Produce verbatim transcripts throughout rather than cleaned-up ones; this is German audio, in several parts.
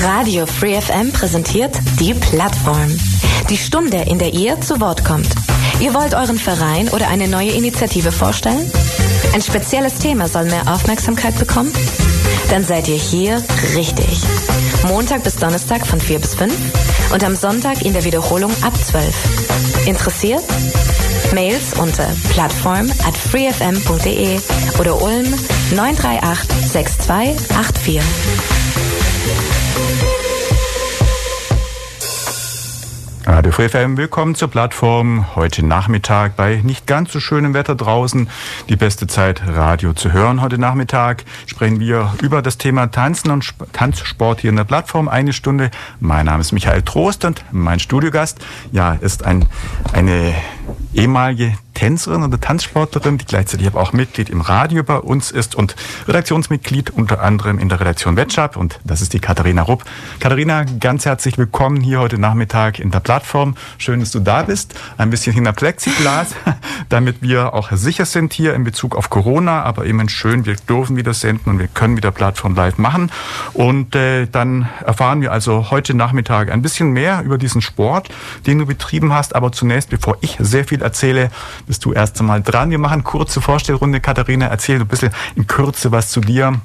Radio Free F M präsentiert die Plattform. Die Stunde, in der ihr zu Wort kommt. Ihr wollt euren Verein oder eine neue Initiative vorstellen? Ein spezielles Thema soll mehr Aufmerksamkeit bekommen? Dann seid ihr hier richtig. Montag bis Donnerstag von vier bis fünf und am Sonntag in der Wiederholung ab zwölf. Interessiert? Mails unter plattform at freefm punkt de oder Ulm neun drei acht sechs zwei acht vier. Radio Free F M, willkommen zur Plattform. Heute Nachmittag bei nicht ganz so schönem Wetter draußen. Die beste Zeit, Radio zu hören. Heute Nachmittag sprechen wir über das Thema Tanzen und Sp- Tanzsport hier in der Plattform. Eine Stunde. Mein Name ist Michael Trost und mein Studiogast, ja, ist ein, eine ehemalige Tänzerin oder Tanzsportlerin, die gleichzeitig aber auch Mitglied im Radio bei uns ist und Redaktionsmitglied unter anderem in der Redaktion Wetschap, und das ist die Katharina Rupp. Katharina, ganz herzlich willkommen hier heute Nachmittag in der Plattform. Schön, dass du da bist. Ein bisschen hinter Plexiglas, damit wir auch sicher sind hier in Bezug auf Corona, aber eben schön, wir dürfen wieder senden und wir können wieder Plattform live machen. Und äh, dann erfahren wir also heute Nachmittag ein bisschen mehr über diesen Sport, den du betrieben hast. Aber zunächst, bevor ich sehr viel erzähle, bist du erst einmal dran. Wir machen eine kurze Vorstellrunde. Katharina, erzähl ein bisschen in Kürze was zu dir,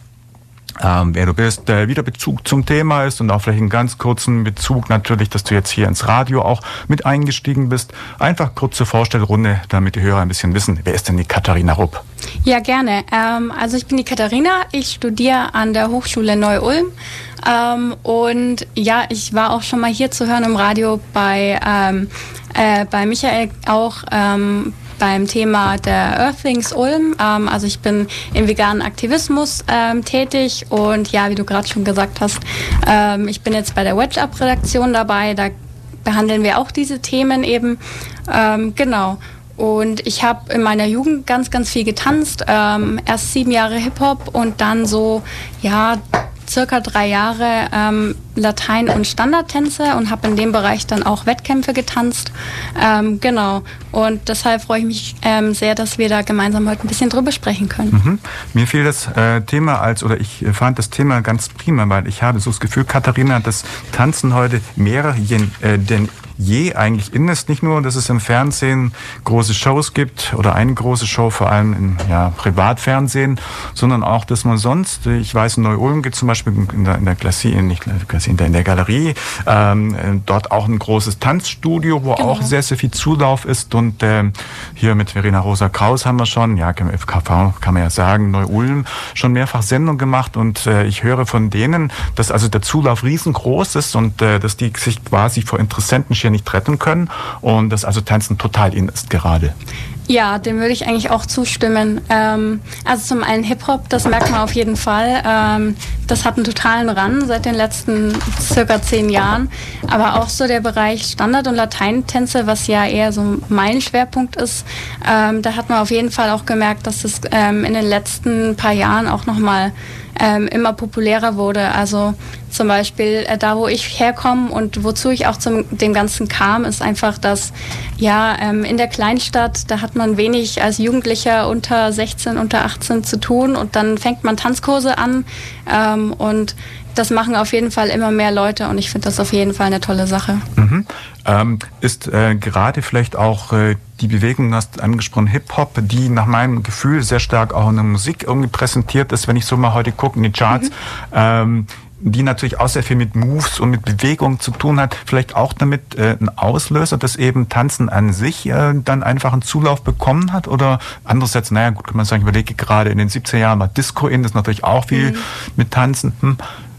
ähm, wer du bist, äh, wie der Bezug zum Thema ist und auch vielleicht einen ganz kurzen Bezug natürlich, dass du jetzt hier ins Radio auch mit eingestiegen bist. Einfach kurze Vorstellrunde, damit die Hörer ein bisschen wissen, wer ist denn die Katharina Rupp? Ja, gerne. Ähm, also ich bin die Katharina, ich studiere an der Hochschule Neu-Ulm. Ähm, und ja, ich war auch schon mal hier zu hören im Radio bei, ähm, äh, bei Michael auch ähm, beim Thema der Earthlings Ulm. Ähm, also ich bin im veganen Aktivismus ähm, tätig und ja, wie du gerade schon gesagt hast, ähm, ich bin jetzt bei der Wedge-Up-Redaktion dabei. Da behandeln wir auch diese Themen eben. Ähm, genau. Und ich habe in meiner Jugend ganz, ganz viel getanzt. Ähm, erst sieben Jahre Hip-Hop und dann so, ja, circa drei Jahre ähm, Latein- und Standardtänze und habe in dem Bereich dann auch Wettkämpfe getanzt. Ähm, genau. Und deshalb freue ich mich ähm, sehr, dass wir da gemeinsam heute ein bisschen drüber sprechen können. Mhm. Mir fiel das äh, Thema als, oder ich fand das Thema ganz prima, weil ich habe so das Gefühl, Katharina, dass Tanzen heute mehr äh, denn je eigentlich in ist. Nicht nur, dass es im Fernsehen große Shows gibt oder eine große Show, vor allem im ja, Privatfernsehen, sondern auch, dass man sonst, ich weiß, in Neu-Ulm gibt es zum Beispiel in der, in der Klassie, nicht Klassie, in der, in der Galerie, ähm, dort auch ein großes Tanzstudio, wo genau. auch sehr, sehr viel Zulauf ist. Und ähm, hier mit Verena Rosa Kraus haben wir schon, ja, F K V kann man ja sagen, Neu-Ulm, schon mehrfach Sendung gemacht. Und äh, ich höre von denen, dass also der Zulauf riesengroß ist und äh, dass die sich quasi vor Interessenten nicht retten können und dass also Tanzen total in ist gerade. Ja, dem würde ich eigentlich auch zustimmen. Ähm, also zum einen Hip-Hop, das merkt man auf jeden Fall. Ähm, das hat einen totalen Run seit den letzten circa zehn Jahren. Aber auch so der Bereich Standard- und Lateintänze, was ja eher so mein Schwerpunkt ist, ähm, da hat man auf jeden Fall auch gemerkt, dass es ähm, in den letzten paar Jahren auch nochmal ähm, immer populärer wurde. Also zum Beispiel äh, da, wo ich herkomme und wozu ich auch zum dem Ganzen kam, ist einfach, dass ja ähm, in der Kleinstadt, da hat man wenig als Jugendlicher unter sechzehn, unter achtzehn zu tun und dann fängt man Tanzkurse an ähm, und das machen auf jeden Fall immer mehr Leute und ich finde das auf jeden Fall eine tolle Sache. Mhm. Ähm, ist äh, gerade vielleicht auch äh, die Bewegung, du hast angesprochen, Hip-Hop, die nach meinem Gefühl sehr stark auch in der Musik irgendwie präsentiert ist, wenn ich so mal heute gucke in die Charts, mhm. ähm, die natürlich auch sehr viel mit Moves und mit Bewegung zu tun hat, vielleicht auch damit äh, ein Auslöser, dass eben Tanzen an sich äh, dann einfach einen Zulauf bekommen hat? Oder andererseits, naja gut, kann man sagen, ich überlege gerade in den siebziger Jahren war Disco in, das ist natürlich auch viel mhm. mit Tanzen. Hm.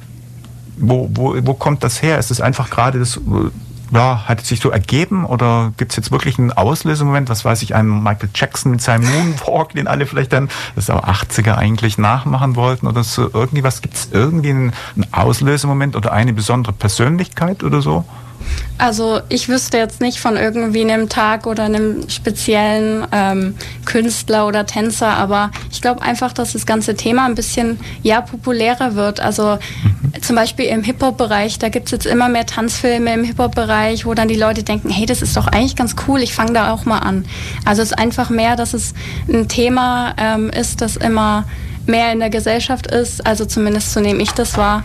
Wo, wo, wo kommt das her? Ist es einfach gerade das... Ja, hat es sich so ergeben oder gibt es jetzt wirklich einen Auslösemoment, was weiß ich, einem Michael Jackson mit seinem Moonwalk, den alle vielleicht dann, das ist aber achtziger eigentlich, nachmachen wollten oder so, irgendwie was, gibt es irgendwie einen, einen Auslösemoment oder eine besondere Persönlichkeit oder so? Also ich wüsste jetzt nicht von irgendwie einem Tag oder einem speziellen ähm, Künstler oder Tänzer, aber ich glaube einfach, dass das ganze Thema ein bisschen ja populärer wird. Also mhm. zum Beispiel im Hip-Hop-Bereich, da gibt es jetzt immer mehr Tanzfilme im Hip-Hop-Bereich, wo dann die Leute denken, hey, das ist doch eigentlich ganz cool, ich fange da auch mal an. Also es ist einfach mehr, dass es ein Thema ähm, ist, das immer mehr in der Gesellschaft ist, also zumindest so nehme ich das wahr.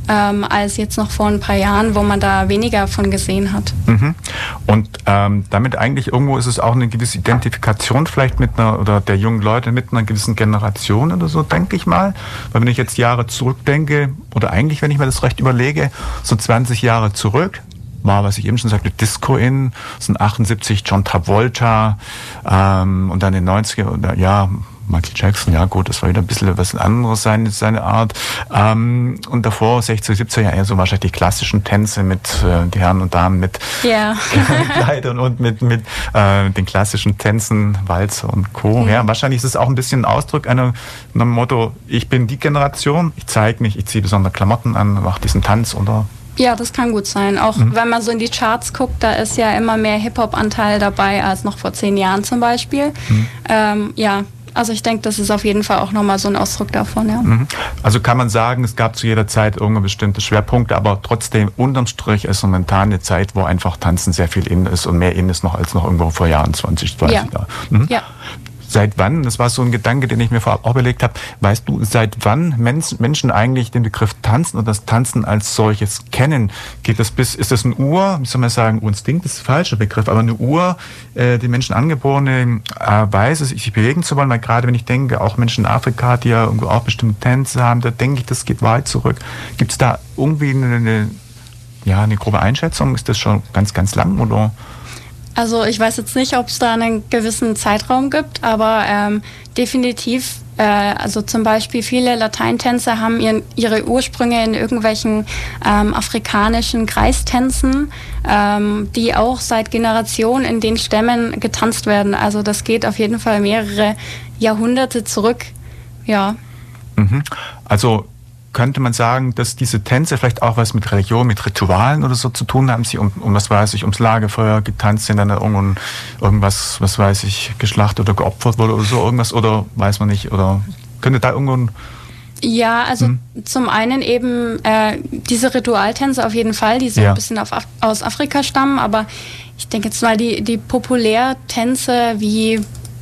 ähm, als jetzt noch vor ein paar Jahren, wo man da weniger von gesehen hat. Mhm. Und ähm, damit eigentlich irgendwo ist es auch eine gewisse Identifikation vielleicht mit einer, oder der jungen Leute mit einer gewissen Generation oder so, denke ich mal. Weil wenn ich jetzt Jahre zurückdenke, oder eigentlich, wenn ich mir das recht überlege, so zwanzig Jahre zurück, war, was ich eben schon sagte, Disco in, so ein achtundsiebzig John Travolta, ähm, und dann in den neunziger, oder, ja, Michael Jackson, ja gut, das war wieder ein bisschen was anderes, seine, seine Art. Ähm, und davor, sechziger, siebziger, ja eher so wahrscheinlich die klassischen Tänze mit äh, die Herren und Damen mit ja. Kleidern und mit, mit äh, den klassischen Tänzen, Walzer und Co. Mhm. Ja, wahrscheinlich ist es auch ein bisschen ein Ausdruck einer, einem Motto, ich bin die Generation, ich zeige mich, ich ziehe besondere Klamotten an, mache diesen Tanz, oder? Ja, das kann gut sein. Auch mhm. wenn man so in die Charts guckt, da ist ja immer mehr Hip-Hop-Anteil dabei als noch vor zehn Jahren zum Beispiel. Mhm. Ähm, ja, also ich denke, das ist auf jeden Fall auch nochmal so ein Ausdruck davon, ja. Mhm. Also kann man sagen, es gab zu jeder Zeit irgendeine bestimmte Schwerpunkte, aber trotzdem unterm Strich ist momentan eine Zeit, wo einfach Tanzen sehr viel in ist und mehr in ist noch als noch irgendwo vor Jahren, zwanzig, dreißig Jahren. Mhm. Ja. Seit wann, das war so ein Gedanke, den ich mir vorab auch überlegt habe, weißt du, seit wann Menschen eigentlich den Begriff Tanzen oder das Tanzen als solches kennen? Geht das bis, ist das ein Ur, wie soll man sagen, Instinkt ist der falsche Begriff, aber eine Ur, äh, die Menschen angeborene äh, Weise, sich bewegen zu wollen, weil gerade wenn ich denke, auch Menschen in Afrika, die ja irgendwo auch bestimmte Tänze haben, da denke ich, das geht weit zurück. Gibt es da irgendwie eine, eine, ja, eine grobe Einschätzung? Ist das schon ganz, ganz lang, oder? Also ich weiß jetzt nicht, ob es da einen gewissen Zeitraum gibt, aber ähm, definitiv, äh, also zum Beispiel viele Lateintänze haben ihren, ihre Ursprünge in irgendwelchen ähm, afrikanischen Kreistänzen, ähm, die auch seit Generationen in den Stämmen getanzt werden. Also das geht auf jeden Fall mehrere Jahrhunderte zurück, ja. Mhm. Also könnte man sagen, dass diese Tänze vielleicht auch was mit Religion, mit Ritualen oder so zu tun haben? Sie um, um was weiß ich, ums Lagerfeuer getanzt sind, dann irgendwas, was weiß ich, geschlachtet oder geopfert wurde oder so irgendwas, oder weiß man nicht, oder könnte da irgendwo ein... Ja, also hm. zum einen eben äh, diese Ritualtänze auf jeden Fall, die so ja. ein bisschen auf Af- aus Afrika stammen, aber ich denke jetzt mal, die, die Populärtänze wie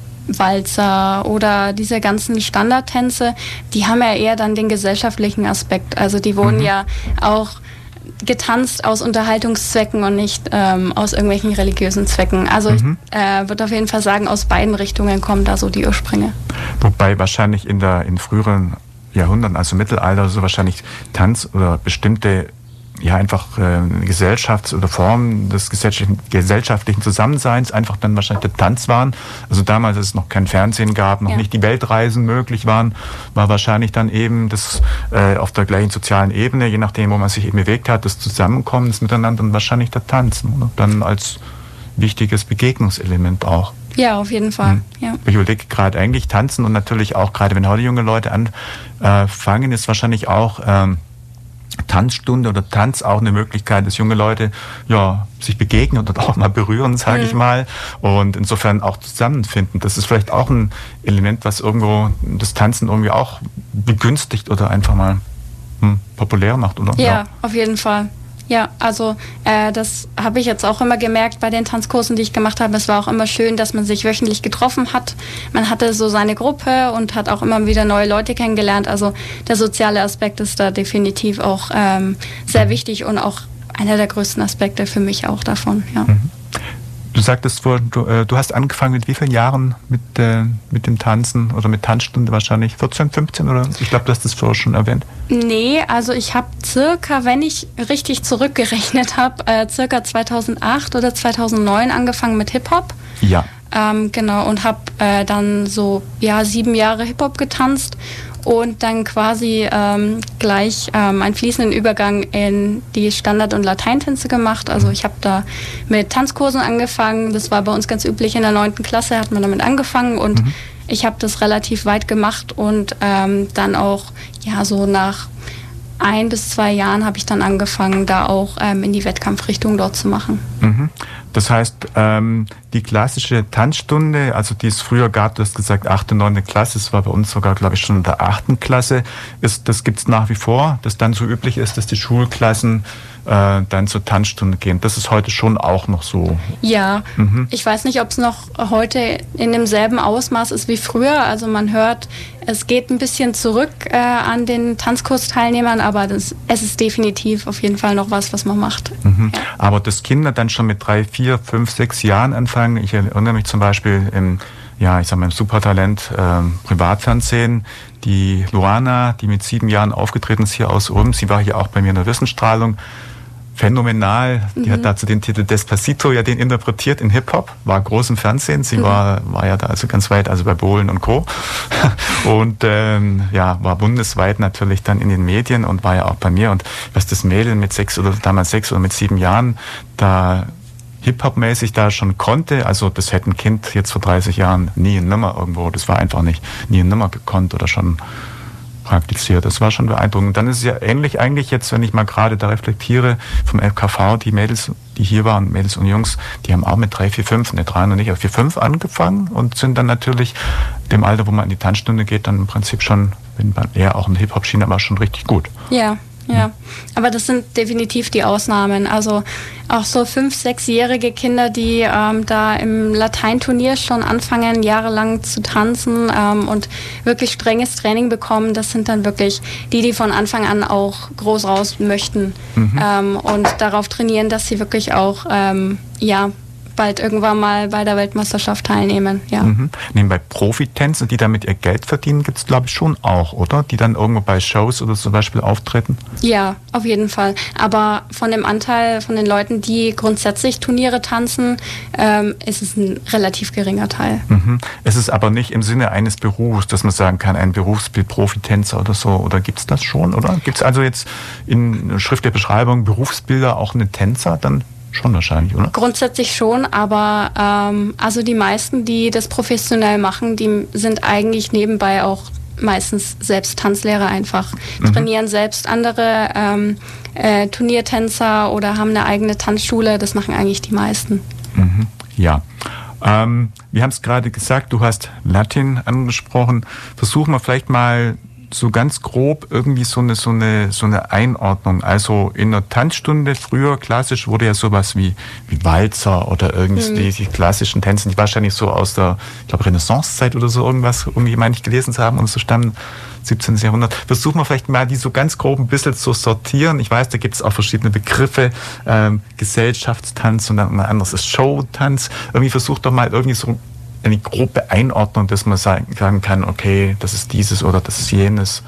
Walzer oder diese ganzen Standardtänze, die haben ja eher dann den gesellschaftlichen Aspekt. Also die wurden mhm. ja auch getanzt aus Unterhaltungszwecken und nicht ähm, aus irgendwelchen religiösen Zwecken. Also mhm. ich äh, würde auf jeden Fall sagen, aus beiden Richtungen kommen da so die Ursprünge. Wobei wahrscheinlich in der in früheren Jahrhunderten, also Mittelalter, so wahrscheinlich Tanz oder bestimmte ja einfach äh, Gesellschafts- oder Formen des gesellschaftlichen, gesellschaftlichen Zusammenseins einfach dann wahrscheinlich der Tanz waren. Also damals, als es noch kein Fernsehen gab, noch ja. nicht die Weltreisen möglich waren, war wahrscheinlich dann eben das äh, auf der gleichen sozialen Ebene, je nachdem, wo man sich eben bewegt hat, das Zusammenkommen, das Miteinander und wahrscheinlich der Tanzen, oder? Dann als wichtiges Begegnungselement auch. Ja, auf jeden Fall. Hm. Ja. Ich überlege gerade eigentlich Tanzen und natürlich auch gerade, wenn heute junge Leute anfangen, ist wahrscheinlich auch ähm, Tanzstunde oder Tanz auch eine Möglichkeit, dass junge Leute ja sich begegnen oder auch mal berühren, sage mhm. ich mal, und insofern auch zusammenfinden. Das ist vielleicht auch ein Element, was irgendwo das Tanzen irgendwie auch begünstigt oder einfach mal hm, populär macht, oder? Ja, ja, auf jeden Fall. Ja, also äh, das habe ich jetzt auch immer gemerkt bei den Tanzkursen, die ich gemacht habe. Es war auch immer schön, dass man sich wöchentlich getroffen hat. Man hatte so seine Gruppe und hat auch immer wieder neue Leute kennengelernt. Also der soziale Aspekt ist da definitiv auch ähm, sehr wichtig und auch einer der größten Aspekte für mich auch davon. Ja. Mhm. Du sagtest vorhin, du, äh, du hast angefangen mit wie vielen Jahren mit, äh, mit dem Tanzen oder mit Tanzstunde wahrscheinlich? vierzehn, fünfzehn oder? Ich glaube, du hast das vorher schon erwähnt. Nee, also ich habe circa, wenn ich richtig zurückgerechnet habe, äh, circa zweitausendacht oder zweitausendneun angefangen mit Hip-Hop. Ja. Ähm, genau, und habe äh, dann so ja sieben Jahre Hip-Hop getanzt und dann quasi ähm, gleich ähm, einen fließenden Übergang in die Standard- und Lateintänze gemacht. Also ich habe da mit Tanzkursen angefangen. Das war bei uns ganz üblich. In der neunten Klasse hat man damit angefangen und mhm. ich habe das relativ weit gemacht und ähm, dann auch ja so nach ein bis zwei Jahren habe ich dann angefangen, da auch ähm, in die Wettkampfrichtung dort zu machen. Mhm. Das heißt, ähm, die klassische Tanzstunde, also die es früher gab, du hast gesagt achte, neunte Klasse, das war bei uns sogar, glaube ich, schon in der achten Klasse, ist, das gibt es nach wie vor, dass dann so üblich ist, dass die Schulklassen äh, dann zur Tanzstunde gehen. Das ist heute schon auch noch so. Ja, mhm. Ich weiß nicht, ob es noch heute in demselben Ausmaß ist wie früher. Also man hört, es geht ein bisschen zurück äh, an den Tanzkursteilnehmern, aber das, es ist definitiv auf jeden Fall noch was, was man macht. Mhm. Ja. Aber dass Kinder dann schon mit drei, vier, fünf, sechs Jahren anfangen, ich erinnere mich zum Beispiel im, ja, ich sag mal, im Supertalent ähm, Privatfernsehen, die Luana, die mit sieben Jahren aufgetreten ist hier aus Ulm, sie war hier auch bei mir in der Wissensstrahlung, phänomenal. Die mhm. hat dazu den Titel Despacito ja den interpretiert in Hip-Hop, war groß im Fernsehen. Sie mhm. war, war ja da also ganz weit, also bei Bohlen und Co. Und ähm, ja, war bundesweit natürlich dann in den Medien und war ja auch bei mir. Und was das Mädel mit sechs oder damals sechs oder mit sieben Jahren da Hip-Hop-mäßig da schon konnte, also das hätte ein Kind jetzt vor dreißig Jahren nie und nimmer irgendwo, das war einfach nicht, nie und nimmer gekonnt oder schon praktiziert. Das war schon beeindruckend. Dann ist es ja ähnlich eigentlich jetzt, wenn ich mal gerade da reflektiere, vom F K V, die Mädels, die hier waren, Mädels und Jungs, die haben auch mit drei, vier, fünf, ne, drei noch nicht, aber vier, fünf angefangen und sind dann natürlich dem Alter, wo man in die Tanzstunde geht, dann im Prinzip schon, wenn man eher auch in Hip-Hop-Schiene, aber schon richtig gut. Ja. Ja, aber das sind definitiv die Ausnahmen. Also auch so fünf-, sechsjährige Kinder, die ähm, da im Lateinturnier schon anfangen, jahrelang zu tanzen ähm, und wirklich strenges Training bekommen, das sind dann wirklich die, die von Anfang an auch groß raus möchten mhm. ähm, und darauf trainieren, dass sie wirklich auch, ähm, ja, bald irgendwann mal bei der Weltmeisterschaft teilnehmen. Ja. Mhm. Nebenbei Profitänzer, die damit ihr Geld verdienen, gibt es glaube ich schon auch, oder? Die dann irgendwo bei Shows oder zum Beispiel auftreten? Ja, auf jeden Fall. Aber von dem Anteil von den Leuten, die grundsätzlich Turniere tanzen, ähm, ist es ein relativ geringer Teil. Mhm. Es ist aber nicht im Sinne eines Berufs, dass man sagen kann, ein Berufsbild Profitänzer oder so. Oder gibt es das schon, oder? Gibt es also jetzt in schriftlicher Beschreibung Berufsbilder auch eine Tänzer dann? Schon wahrscheinlich, oder? Grundsätzlich schon, aber ähm, also die meisten, die das professionell machen, die sind eigentlich nebenbei auch meistens selbst Tanzlehrer einfach. Mhm. Trainieren selbst andere ähm, äh, Turniertänzer oder haben eine eigene Tanzschule. Das machen eigentlich die meisten. Mhm. Ja. Ähm, wir haben es gerade gesagt, du hast Latin angesprochen. Versuchen wir vielleicht mal so ganz grob irgendwie so eine, so eine, so eine Einordnung. Also in der Tanzstunde früher klassisch wurde ja sowas wie, wie Walzer oder irgendwie mhm. die, die klassischen Tänze, die wahrscheinlich so aus der, ich glaube, Renaissancezeit oder so irgendwas, irgendwie meine ich gelesen zu haben und so stammen, siebzehnten. Jahrhundert. Versuchen wir vielleicht mal die so ganz grob ein bisschen zu sortieren. Ich weiß, da gibt es auch verschiedene Begriffe, ähm, Gesellschaftstanz und dann ein anderes ist Showtanz. Irgendwie versucht doch mal irgendwie so eine grobe Einordnung, dass man sagen kann, okay, das ist dieses oder das ist jenes.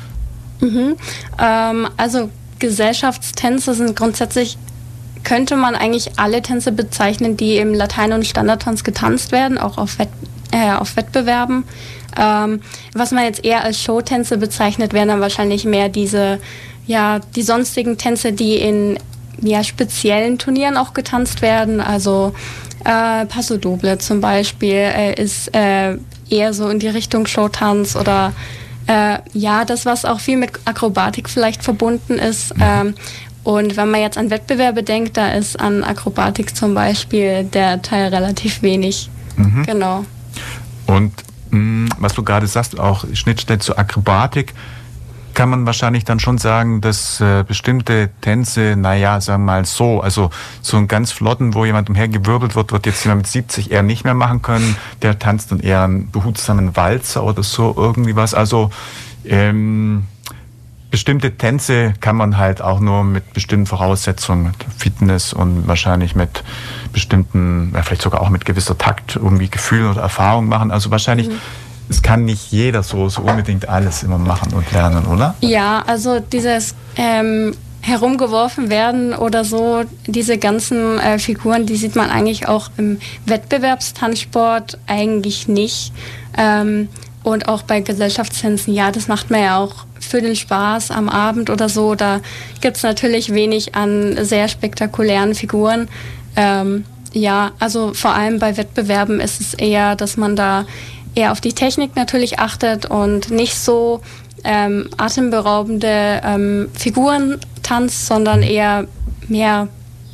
Mhm. Ähm, also Gesellschaftstänze sind grundsätzlich, könnte man eigentlich alle Tänze bezeichnen, die im Latein- und Standardtanz getanzt werden, auch auf, Wett, äh, auf Wettbewerben. Ähm, was man jetzt eher als Showtänze bezeichnet, wären dann wahrscheinlich mehr diese, ja, die sonstigen Tänze, die in ja, speziellen Turnieren auch getanzt werden, also Äh, Paso Doble zum Beispiel äh, ist äh, eher so in die Richtung Showtanz oder äh, ja, das, was auch viel mit Akrobatik vielleicht verbunden ist. Ähm, und wenn man jetzt an Wettbewerbe denkt, da ist an Akrobatik zum Beispiel der Teil relativ wenig. Mhm. Genau. Und mh, was du gerade sagst, auch Schnittstelle zur Akrobatik, kann man wahrscheinlich dann schon sagen, dass äh, bestimmte Tänze, naja, sagen wir mal so, also so einen ganz flotten, wo jemand umhergewirbelt wird, wird jetzt jemand mit siebzig eher nicht mehr machen können. Der tanzt dann eher einen behutsamen Walzer oder so, irgendwie was. Also ähm, bestimmte Tänze kann man halt auch nur mit bestimmten Voraussetzungen, mit Fitness und wahrscheinlich mit bestimmten, ja, vielleicht sogar auch mit gewisser Takt, irgendwie Gefühl oder Erfahrung machen. Also wahrscheinlich mhm. Es kann nicht jeder so, so unbedingt alles immer machen und lernen, oder? Ja, also dieses ähm, herumgeworfen werden oder so, diese ganzen äh, Figuren, die sieht man eigentlich auch im Wettbewerbstanzsport eigentlich nicht. Ähm, und auch bei Gesellschaftstänzen, ja, das macht man ja auch für den Spaß am Abend oder so. Da gibt es natürlich wenig an sehr spektakulären Figuren. Ähm, ja, also vor allem bei Wettbewerben ist es eher, dass man da eher auf die Technik natürlich achtet und nicht so ähm, atemberaubende ähm, Figuren tanzt, sondern eher mehr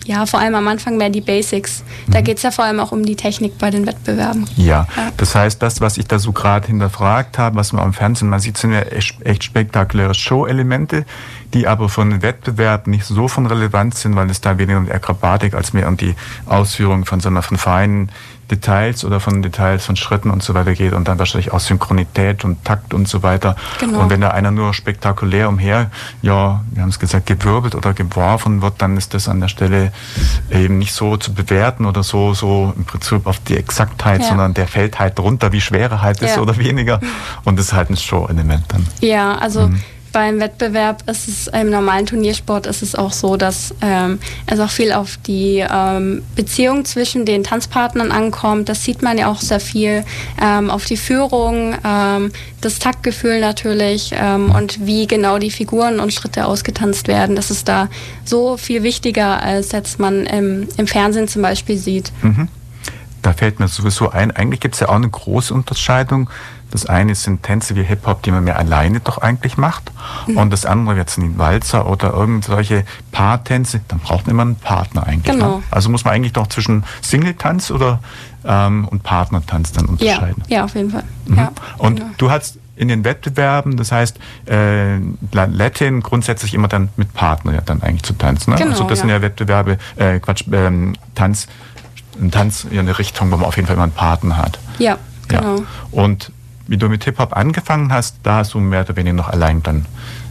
ja, vor allem am Anfang mehr die Basics. Da mhm. geht es ja vor allem auch um die Technik bei den Wettbewerben. Ja, ja. Das heißt, das, was ich da so gerade hinterfragt habe, was man am Fernsehen man sieht, sind ja echt, echt spektakuläre Show-Elemente, die aber von den Wettbewerben nicht so von Relevanz sind, weil es da weniger um die Akrobatik als mehr um die Ausführung von, so einer, von feinen Details oder von Details von Schritten und so weiter geht und dann wahrscheinlich auch Synchronität und Takt und so weiter. Genau. Und wenn da einer nur spektakulär umher, ja, wir haben es gesagt, gewirbelt oder geworfen wird, dann ist das an der Stelle eben nicht so zu bewerten oder so, so im Prinzip auf die Exaktheit, ja. sondern der fällt halt runter, wie schwer er halt ist ja. oder weniger. Und das ist halt ein Show-Element dann. Ja, also mhm. beim Wettbewerb ist es, im normalen Turniersport ist es auch so, dass ähm, es auch viel auf die ähm, Beziehung zwischen den Tanzpartnern ankommt. Das sieht man ja auch sehr viel. Ähm, auf die Führung, ähm, das Taktgefühl natürlich ähm, und wie genau die Figuren und Schritte ausgetanzt werden. Das ist da so viel wichtiger, als jetzt man im, im Fernsehen zum Beispiel sieht. Mhm. Da fällt mir sowieso ein, eigentlich gibt es ja auch eine große Unterscheidung. Das eine sind Tänze wie Hip-Hop, die man mehr alleine doch eigentlich macht. Mhm. Und das andere wird ein Walzer oder irgendwelche Paartänze. Dann braucht man immer einen Partner eigentlich. Genau. Ne? Also muss man eigentlich doch zwischen Singletanz oder ähm, und Partnertanz dann unterscheiden. Ja, ja auf jeden Fall. Mhm. Ja, und genau. du hast in den Wettbewerben, das heißt äh, Latin grundsätzlich immer dann mit Partner ja dann eigentlich zu tanzen. Ne? Genau, also das ja. sind ja Wettbewerbe, äh, Quatsch, ähm, Tanz, ein Tanz in eine Richtung, wo man auf jeden Fall immer einen Partner hat. Ja, genau. Ja. Und wie du mit Hip-Hop angefangen hast, da hast du mehr oder weniger noch allein dann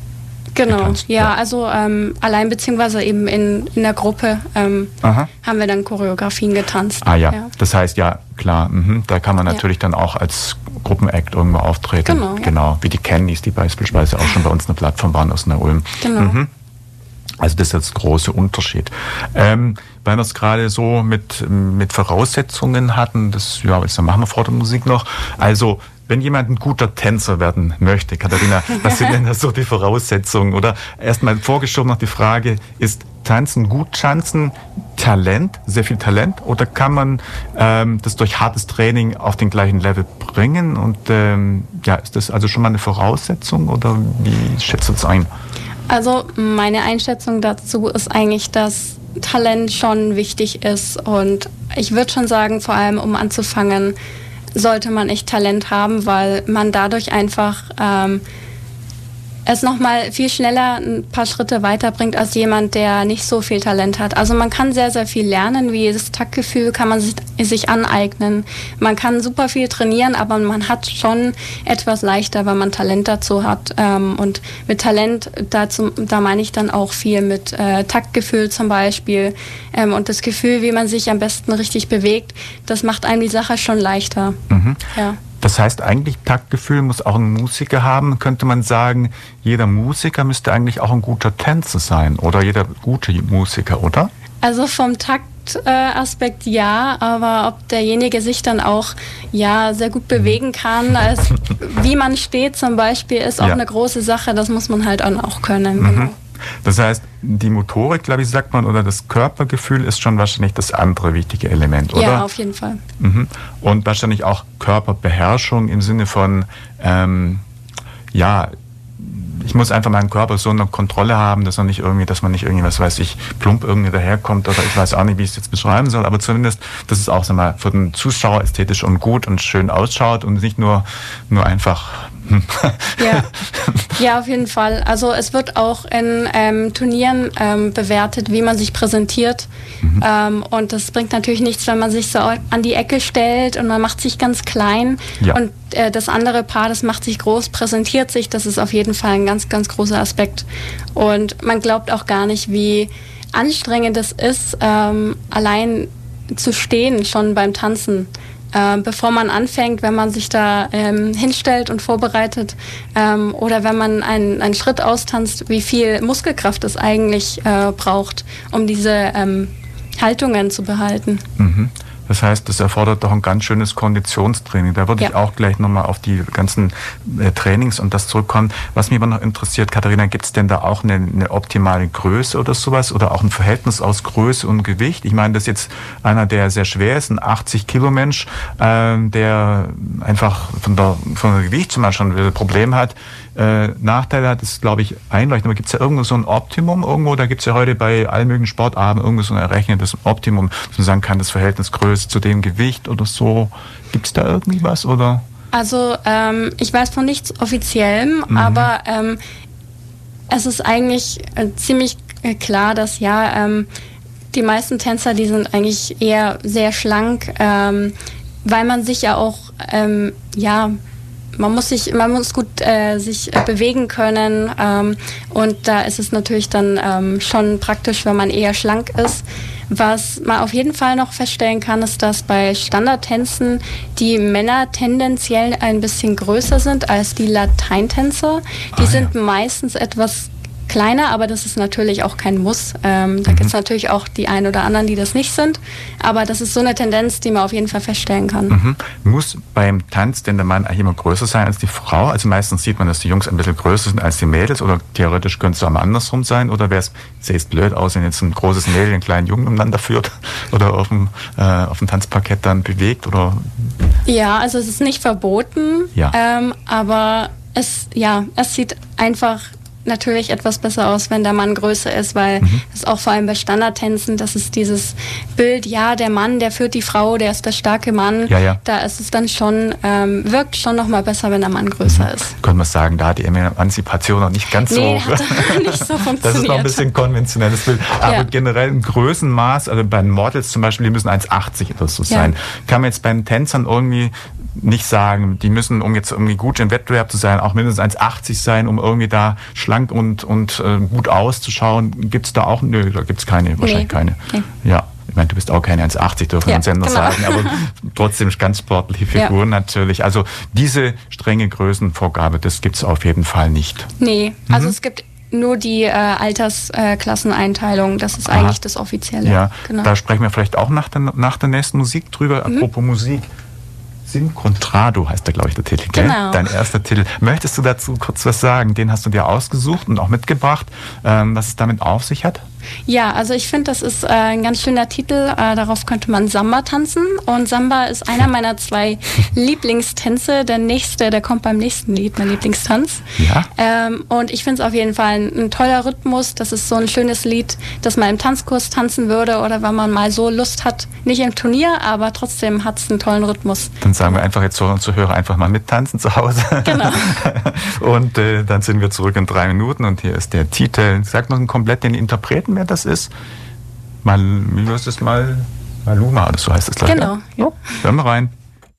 Genau, getanzt. ja, ja. also ähm, allein beziehungsweise eben in, in der Gruppe ähm, haben wir dann Choreografien getanzt. Ah ja, ja. Das heißt, ja, klar, mh, da kann man natürlich ja. dann auch als Gruppenact irgendwo auftreten. Genau, ja. Genau, wie die Candys, die beispielsweise auch schon bei uns eine Plattform waren aus Neu-Ulm. Genau. Mhm. Also das ist jetzt der große Unterschied. Ähm, weil wir es gerade so mit, mit Voraussetzungen hatten, das ja, jetzt machen wir vor der Musik noch. Also wenn jemand ein guter Tänzer werden möchte, Katharina, was sind denn da so die Voraussetzungen? Oder erstmal vorgeschoben noch die Frage, ist Tanzen, gut tanzen, Talent, sehr viel Talent? Oder kann man ähm, das durch hartes Training auf den gleichen Level bringen? Und ähm, ja, ist das also schon mal eine Voraussetzung oder wie schätzt du es ein? Also meine Einschätzung dazu ist eigentlich, dass Talent schon wichtig ist und ich würde schon sagen, vor allem um anzufangen, sollte man echt Talent haben, weil man dadurch einfach ähm, es nochmal viel schneller ein paar Schritte weiterbringt als jemand, der nicht so viel Talent hat. Also man kann sehr, sehr viel lernen, wie das Taktgefühl kann man sich, sich aneignen. Man kann super viel trainieren, aber man hat schon etwas leichter, weil man Talent dazu hat. Ähm, und mit Talent, dazu, da meine ich dann auch viel mit äh, Taktgefühl zum Beispiel ähm, und das Gefühl, wie man sich am besten richtig bewegt, das macht einem die Sache schon leichter. Mhm. Ja. Das heißt, eigentlich Taktgefühl muss auch ein Musiker haben. Könnte man sagen, jeder Musiker müsste eigentlich auch ein guter Tänzer sein oder jeder gute Musiker, oder? Also vom Taktaspekt äh, ja, aber ob derjenige sich dann auch ja sehr gut bewegen kann, als, wie man steht zum Beispiel, ist auch ja. eine große Sache. Das muss man halt auch können. Mhm. Genau. Das heißt, die Motorik, glaube ich, sagt man, oder das Körpergefühl ist schon wahrscheinlich das andere wichtige Element, oder? Ja, auf jeden Fall. Mhm. Und wahrscheinlich auch Körperbeherrschung im Sinne von, ähm, ja, ich muss einfach meinen Körper so unter Kontrolle haben, dass man nicht irgendwie, dass man nicht irgendwie, was weiß ich, plump irgendwie daherkommt oder ich weiß auch nicht, wie ich es jetzt beschreiben soll, aber zumindest, dass es auch, sag mal, für den Zuschauer ästhetisch und gut und schön ausschaut und nicht nur, nur einfach ja. ja, auf jeden Fall. Also es wird auch in ähm, Turnieren ähm, bewertet, wie man sich präsentiert. Mhm. Ähm, und das bringt natürlich nichts, wenn man sich so an die Ecke stellt und man macht sich ganz klein. Ja. Und äh, das andere Paar, das macht sich groß, präsentiert sich. Das ist auf jeden Fall ein ganz, ganz großer Aspekt. Und man glaubt auch gar nicht, wie anstrengend es ist, ähm, allein zu stehen, schon beim Tanzen. Äh, bevor man anfängt, wenn man sich da ähm, hinstellt und vorbereitet ähm, oder wenn man einen, einen Schritt austanzt, wie viel Muskelkraft es eigentlich äh, braucht, um diese ähm, Haltungen zu behalten. Mhm. Das heißt, das erfordert doch ein ganz schönes Konditionstraining. Da würde ja. ich auch gleich nochmal auf die ganzen äh, Trainings und das zurückkommen. Was mich aber noch interessiert, Katharina, gibt es denn da auch eine, eine optimale Größe oder sowas oder auch ein Verhältnis aus Größe und Gewicht? Ich meine, das ist jetzt einer, der sehr schwer ist, ein achtzig Kilo Mensch, äh, der einfach von der, von der Gewicht zum Beispiel schon ein Problem hat. äh, Nachteile hat, ist, glaube ich, einleuchtend. Aber gibt es ja irgendwo so ein Optimum irgendwo? Da gibt es ja heute bei allen möglichen Sportarten irgendwo so ein errechnetes Optimum, dass man sagen kann, das Verhältnis Größe zu dem Gewicht oder so. Gibt es da irgendwie was, oder? Also ähm, ich weiß von nichts Offiziellem, mhm. aber ähm, es ist eigentlich äh, ziemlich äh, klar, dass ja ähm, die meisten Tänzer, die sind eigentlich eher sehr schlank, ähm, weil man sich ja auch, ähm, ja, man muss sich, man muss gut äh, sich äh, bewegen können ähm, und da ist es natürlich dann ähm, schon praktisch, wenn man eher schlank ist. Was man auf jeden Fall noch feststellen kann, ist, dass bei Standardtänzen die Männer tendenziell ein bisschen größer sind als die Lateintänzer. Die ah, sind ja. meistens etwas kleiner, aber das ist natürlich auch kein Muss. Ähm, da mhm. gibt es natürlich auch die einen oder anderen, die das nicht sind. Aber das ist so eine Tendenz, die man auf jeden Fall feststellen kann. Mhm. Muss beim Tanz denn der Mann eigentlich immer größer sein als die Frau? Also meistens sieht man, dass die Jungs ein bisschen größer sind als die Mädels oder theoretisch könnte es auch mal andersrum sein oder wäre es, sähe es blöd aus, wenn jetzt ein großes Mädel einen kleinen Jungen umeinander führt oder auf dem, äh, auf dem Tanzparkett dann bewegt? Oder? Ja, also es ist nicht verboten, ja. ähm, aber es, ja, es sieht einfach natürlich etwas besser aus, wenn der Mann größer ist, weil mhm. das auch vor allem bei Standardtänzen, das ist dieses Bild, ja, der Mann, der führt die Frau, der ist der starke Mann. Ja, ja. Da ist es dann schon, ähm, wirkt schon nochmal besser, wenn der Mann größer mhm. ist. Könnte man sagen, da hat die Emanzipation noch nicht ganz nee, so... hat nicht so funktioniert. Das ist noch ein bisschen konventionelles Bild. Aber ja. generell im Größenmaß, also bei den Models zum Beispiel, die müssen eins achtzig oder so sein. Ja. Kann man jetzt bei den Tänzern irgendwie nicht sagen, die müssen, um jetzt irgendwie gut im Wettbewerb zu sein, auch mindestens eins achtzig sein, um irgendwie da schlank und, und äh, gut auszuschauen. Gibt es da auch? Nö, da gibt es keine, wahrscheinlich nee. keine. Nee. Ja, ich meine, du bist auch keine eins achtzig, dürfen wir uns ja noch genau. sagen, aber trotzdem ganz sportliche Figuren ja. natürlich. Also diese strenge Größenvorgabe, das gibt es auf jeden Fall nicht. Nee, also mhm. es gibt nur die äh, Altersklasseneinteilung, das ist eigentlich Aha. das Offizielle. Ja, genau. Da sprechen wir vielleicht auch nach der, nach der nächsten Musik drüber. Mhm. Apropos Musik. Sincontrado heißt da, glaube ich, der Titel. Gell? Genau. Dein erster Titel. Möchtest du dazu kurz was sagen? Den hast du dir ausgesucht und auch mitgebracht, ähm, was es damit auf sich hat? Ja, also ich finde, das ist äh, ein ganz schöner Titel. Äh, darauf könnte man Samba tanzen. Und Samba ist einer meiner zwei Lieblingstänze. Der nächste, der kommt beim nächsten Lied, mein Lieblingstanz. Ja. Ähm, und ich finde es auf jeden Fall ein, ein toller Rhythmus. Das ist so ein schönes Lied, das man im Tanzkurs tanzen würde oder wenn man mal so Lust hat. Nicht im Turnier, aber trotzdem hat es einen tollen Rhythmus. Dann sagen wir einfach jetzt so und Zuhörer einfach mal mittanzen zu Hause. Genau. Und äh, dann sind wir zurück in drei Minuten und hier ist der Titel. Sag noch komplett den Interpreten, wer das ist. Mal, wie heißt es mal? Maluma, oder so heißt es gleich. Genau. Ja. Ja, hören wir rein.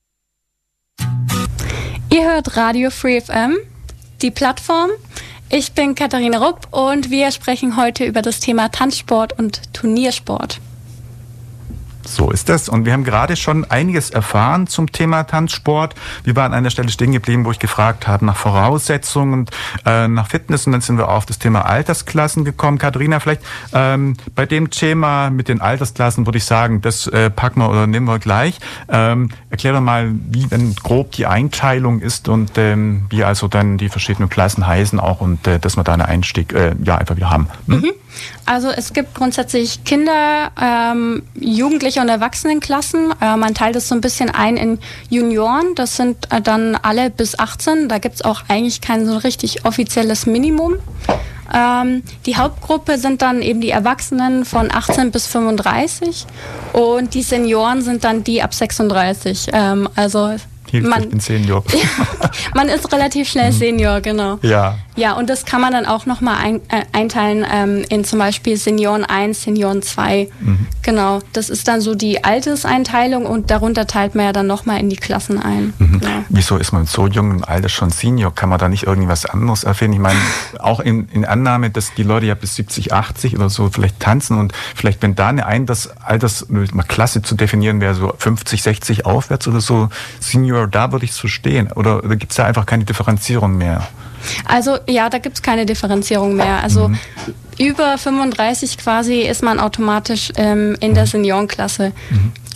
Ihr hört Radio Free F M, die Plattform. Ich bin Katharina Rupp und wir sprechen heute über das Thema Tanzsport und Turniersport. So ist das. Und wir haben gerade schon einiges erfahren zum Thema Tanzsport. Wir waren an der Stelle stehen geblieben, wo ich gefragt habe nach Voraussetzungen und äh, nach Fitness. Und dann sind wir auf das Thema Altersklassen gekommen. Katharina, vielleicht ähm, bei dem Thema mit den Altersklassen würde ich sagen, das äh, packen wir oder nehmen wir gleich. Ähm, erklär doch mal, wie denn grob die Einteilung ist und ähm, wie also dann die verschiedenen Klassen heißen auch und äh, dass wir da einen Einstieg äh, ja einfach wieder haben. Hm? Mhm. Also es gibt grundsätzlich Kinder, ähm, Jugendliche und Erwachsenenklassen. Äh, man teilt es so ein bisschen ein in Junioren. Das sind äh, dann alle bis achtzehn. Da gibt es auch eigentlich kein so richtig offizielles Minimum. Ähm, die Hauptgruppe sind dann eben die Erwachsenen von achtzehn bis fünfunddreißig und die Senioren sind dann die ab sechsunddreißig. Ähm, also Hilfe, man, ich bin Senior. Man ist relativ schnell Senior, genau. Ja. Ja, und das kann man dann auch nochmal ein, äh, einteilen ähm, in zum Beispiel Senioren eins, Senioren zwei. Mhm. Genau, das ist dann so die Alterseinteilung und darunter teilt man ja dann nochmal in die Klassen ein. Mhm. Ja. Wieso ist man so jung im Alter schon Senior? Kann man da nicht irgendwas anderes erfinden? Ich meine, auch in, in Annahme, dass die Leute ja bis siebzig, achtzig oder so vielleicht tanzen und vielleicht, wenn da eine Alters, Alters mal Klasse zu definieren wäre, so fünfzig, sechzig aufwärts oder so, Senior, da würde ich es verstehen. Oder, oder gibt es da einfach keine Differenzierung mehr? Also ja, da gibt es keine Differenzierung mehr. Also mhm. über fünfunddreißig quasi ist man automatisch ähm, in der Seniorenklasse. Mhm.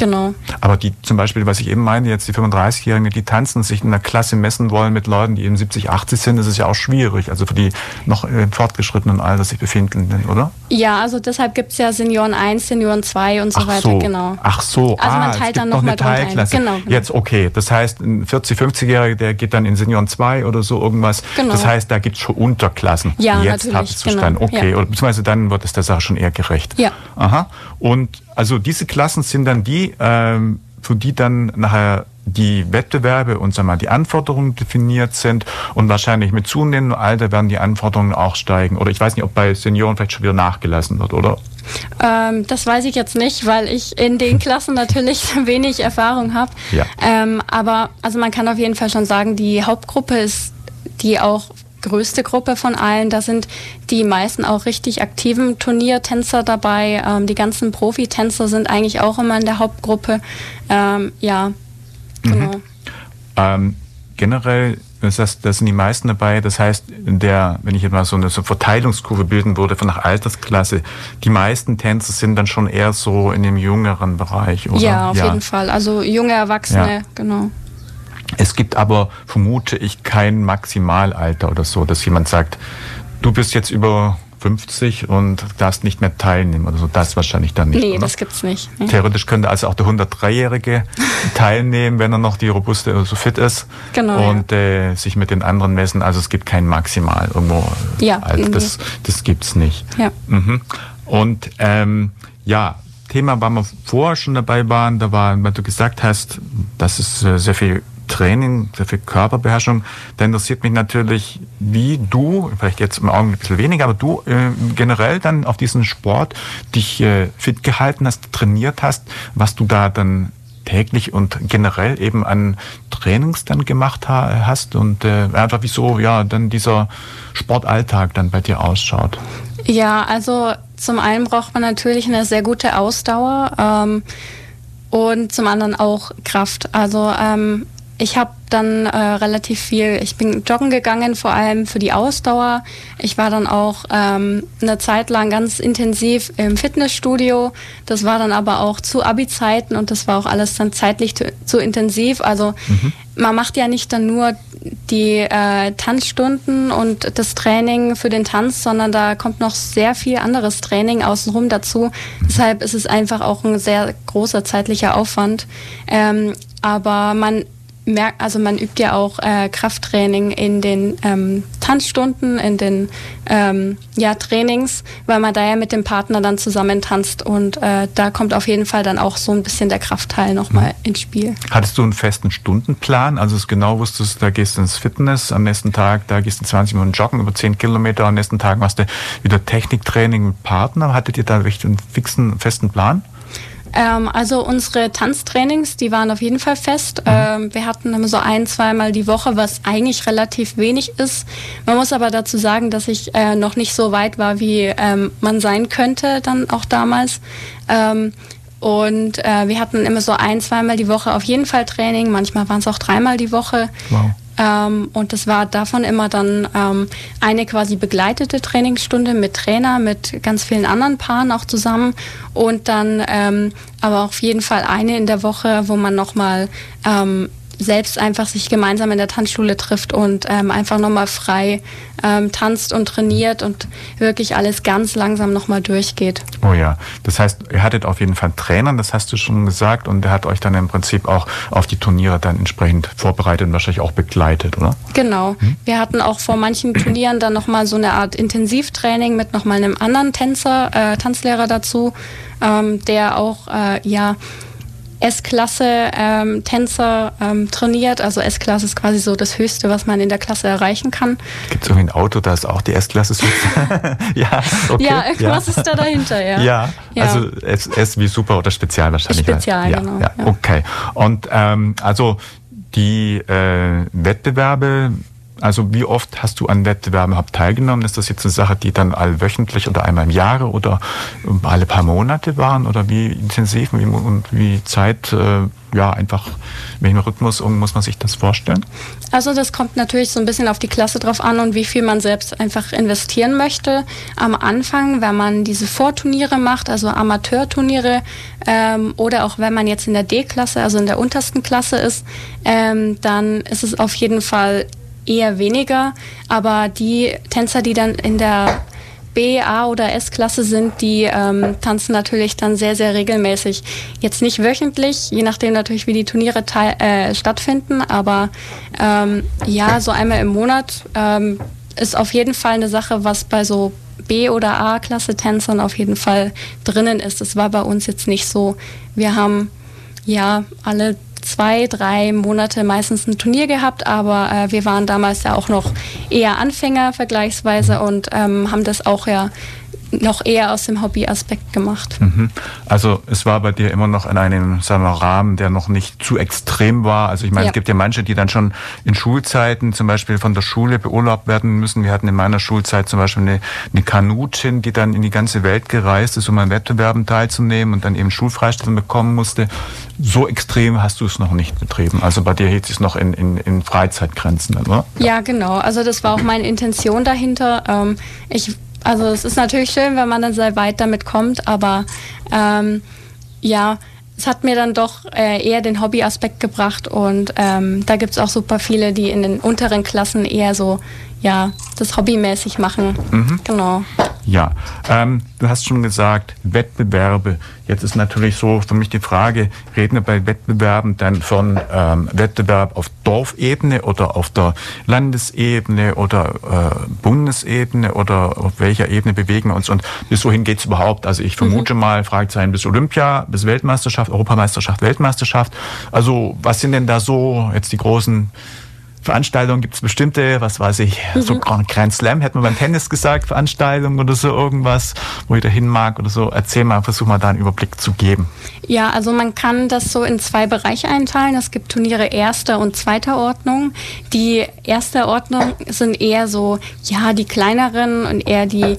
Genau. Aber die zum Beispiel, was ich eben meine, jetzt die fünfunddreißigjährigen, die tanzen, sich in einer Klasse messen wollen mit Leuten, die eben siebzig, achtzig sind, das ist ja auch schwierig. Also für die noch im fortgeschrittenen Alter sich befindenden, oder? Ja, also deshalb gibt es ja Senioren eins, Senioren zwei und so Ach weiter. So. Genau. Ach so, also man ah, teilt es dann gibt noch noch eine mal Teilklasse. Genau, genau. Jetzt, okay, das heißt, ein vierzig-, fünfzigjähriger, der geht dann in Senioren zwei oder so irgendwas. Genau. Das heißt, da gibt es schon Unterklassen. Ja, jetzt natürlich. habe ich es verstanden. Genau. Okay, Ja. oder beziehungsweise dann wird es der Sache schon eher gerecht. Ja. Aha. Und also diese Klassen sind dann die, ähm, für die dann nachher die Wettbewerbe und sagen wir mal, die Anforderungen definiert sind und wahrscheinlich mit zunehmendem Alter werden die Anforderungen auch steigen. Oder ich weiß nicht, ob bei Senioren vielleicht schon wieder nachgelassen wird, oder? Ähm, das weiß ich jetzt nicht, weil ich in den Klassen natürlich wenig Erfahrung habe. Ja. Ähm, aber also man kann auf jeden Fall schon sagen, die Hauptgruppe ist die auch größte Gruppe von allen. Da sind die meisten auch richtig aktiven Turniertänzer dabei. Ähm, die ganzen Profitänzer sind eigentlich auch immer in der Hauptgruppe. Ähm, ja, genau. Mhm. Ähm, generell, das, heißt, das sind die meisten dabei. Das heißt, der, wenn ich jetzt mal so eine, so eine Verteilungskurve bilden würde von nach Altersklasse, die meisten Tänzer sind dann schon eher so in dem jüngeren Bereich, oder? Ja, auf ja. jeden Fall. Also junge Erwachsene, Ja. genau. Es gibt aber, vermute ich, kein Maximalalter oder so, dass jemand sagt, du bist jetzt über fünfzig und darfst nicht mehr teilnehmen oder so. Das wahrscheinlich dann nicht. Nee, oder? das gibt's nicht. Nee. Theoretisch könnte also auch der hundertdreijährige teilnehmen, wenn er noch die robuste oder so fit ist. Genau, und ja. äh, sich mit den anderen messen. Also es gibt kein Maximal irgendwo. Ja, Also nee. das, das gibt's nicht. Ja. Mhm. Und ähm, ja, Thema, weil wir vorher schon dabei waren, da war, weil du gesagt hast, das ist äh, sehr viel Training, sehr viel Körperbeherrschung. Da interessiert mich natürlich, wie du, vielleicht jetzt im Augenblick ein bisschen weniger, aber du äh, generell dann auf diesen Sport dich äh, fit gehalten hast, trainiert hast, was du da dann täglich und generell eben an Trainings dann gemacht ha- hast und äh, einfach wieso ja dann dieser Sportalltag dann bei dir ausschaut. Ja, also zum einen braucht man natürlich eine sehr gute Ausdauer ähm, und zum anderen auch Kraft. Also ähm, ich habe dann äh, relativ viel, ich bin joggen gegangen, vor allem für die Ausdauer. Ich war dann auch ähm, eine Zeit lang ganz intensiv im Fitnessstudio. Das war dann aber auch zu Abi-Zeiten und das war auch alles dann zeitlich zu, zu intensiv. Also mhm. man macht ja nicht dann nur die äh, Tanzstunden und das Training für den Tanz, sondern da kommt noch sehr viel anderes Training außenrum dazu. Mhm. Deshalb ist es einfach auch ein sehr großer zeitlicher Aufwand. Ähm, aber man merkt, also man übt ja auch äh, Krafttraining in den ähm, Tanzstunden, in den ähm, ja, Trainings, weil man da ja mit dem Partner dann zusammen tanzt und äh, da kommt auf jeden Fall dann auch so ein bisschen der Kraftteil nochmal mhm. ins Spiel. Hattest du einen festen Stundenplan? Also es genau wusstest, da gehst du ins Fitness, am nächsten Tag, da gehst du zwanzig Minuten joggen, über zehn Kilometer, am nächsten Tag machst du wieder Techniktraining mit Partner. Hattet ihr da wirklich einen fixen, festen Plan? Ähm, also unsere Tanztrainings, die waren auf jeden Fall fest. Mhm. Ähm, wir hatten immer so ein, zweimal die Woche, was eigentlich relativ wenig ist. Man muss aber dazu sagen, dass ich äh, noch nicht so weit war, wie ähm, man sein könnte, dann auch damals. Ähm, und äh, wir hatten immer so ein, zweimal die Woche auf jeden Fall Training. Manchmal waren es auch dreimal die Woche. Wow. Ähm, und das war davon immer dann ähm, eine quasi begleitete Trainingsstunde mit Trainer, mit ganz vielen anderen Paaren auch zusammen und dann ähm, aber auf jeden Fall eine in der Woche, wo man nochmal ähm, selbst einfach sich gemeinsam in der Tanzschule trifft und ähm, einfach nochmal frei ähm, tanzt und trainiert und wirklich alles ganz langsam nochmal durchgeht. Oh ja, das heißt, ihr hattet auf jeden Fall einen Trainer, das hast du schon gesagt, und der hat euch dann im Prinzip auch auf die Turniere dann entsprechend vorbereitet und wahrscheinlich auch begleitet, oder? Genau. Hm? Wir hatten auch vor manchen Turnieren dann nochmal so eine Art Intensivtraining mit nochmal einem anderen Tänzer, äh, Tanzlehrer dazu, ähm, der auch, äh, ja, S-Klasse ähm, Tänzer ähm, trainiert. Also S-Klasse ist quasi so das Höchste, was man in der Klasse erreichen kann. Gibt es irgendwie ein Auto, da ist auch die S-Klasse so? ja, okay. Ja, irgendwas ja. ist da dahinter, ja. Ja, ja. also S, S wie Super oder Spezial wahrscheinlich. Spezial, ja, genau. Ja, okay. Und ähm, also die äh, Wettbewerbe, Also wie oft hast du an Wettbewerben teilgenommen? Ist das jetzt eine Sache, die dann allwöchentlich oder einmal im Jahr oder alle paar Monate waren? Oder wie intensiv und wie Zeit, äh, ja, einfach, welchen Rhythmus muss man sich das vorstellen? Also das kommt natürlich so ein bisschen auf die Klasse drauf an und wie viel man selbst einfach investieren möchte. Am Anfang, wenn man diese Vorturniere macht, also Amateurturniere, ähm, oder auch wenn man jetzt in der D-Klasse, also in der untersten Klasse ist, ähm, dann ist es auf jeden Fall eher weniger. Aber die Tänzer, die dann in der B, A oder S-Klasse sind, die ähm, tanzen natürlich dann sehr, sehr regelmäßig. Jetzt nicht wöchentlich, je nachdem natürlich, wie die Turniere teil, äh, stattfinden, aber ähm, ja, so einmal im Monat ähm, ist auf jeden Fall eine Sache, was bei so B- oder A-Klasse-Tänzern auf jeden Fall drinnen ist. Das war bei uns jetzt nicht so. Wir haben ja alle zwei, drei Monate meistens ein Turnier gehabt, aber äh, wir waren damals ja auch noch eher Anfänger vergleichsweise und ähm, haben das auch ja noch eher aus dem Hobbyaspekt gemacht. Mhm. Also es war bei dir immer noch in einem, sagen wir, Rahmen, der noch nicht zu extrem war. Also ich meine, ja. Es gibt ja manche, die dann schon in Schulzeiten zum Beispiel von der Schule beurlaubt werden müssen. Wir hatten in meiner Schulzeit zum Beispiel eine, eine Kanutin, die dann in die ganze Welt gereist ist, um an Wettbewerben teilzunehmen und dann eben Schulfreistellung bekommen musste. So extrem hast du es noch nicht betrieben. Also bei dir hielt es noch in, in, in Freizeitgrenzen, oder? Ja, genau. Also das war auch meine Intention dahinter. Ähm, ich Also es ist natürlich schön, wenn man dann sehr weit damit kommt, aber ähm, ja, es hat mir dann doch äh, eher den Hobbyaspekt gebracht und ähm, da gibt es auch super viele, die in den unteren Klassen eher so, ja, das hobbymäßig machen. Mhm. Genau. Ja, ähm, du hast schon gesagt, Wettbewerbe. Jetzt ist natürlich so für mich die Frage, reden wir bei Wettbewerben dann von ähm, Wettbewerb auf Dorfebene oder auf der Landesebene oder äh, Bundesebene oder auf welcher Ebene bewegen wir uns und bis wohin geht es überhaupt? Also ich vermute mhm. mal, Fragezeichen bis Olympia, bis Weltmeisterschaft, Europameisterschaft, Weltmeisterschaft. Also was sind denn da so jetzt die großen Veranstaltungen, gibt es bestimmte, was weiß ich, mhm. so Grand Slam, hätte man beim Tennis gesagt, Veranstaltungen oder so irgendwas, wo jeder hin mag oder so. Erzähl mal, versuch mal da einen Überblick zu geben. Ja, also man kann das so in zwei Bereiche einteilen. Es gibt Turniere erster und zweiter Ordnung. Die erste Ordnung sind eher so, ja, die kleineren und eher die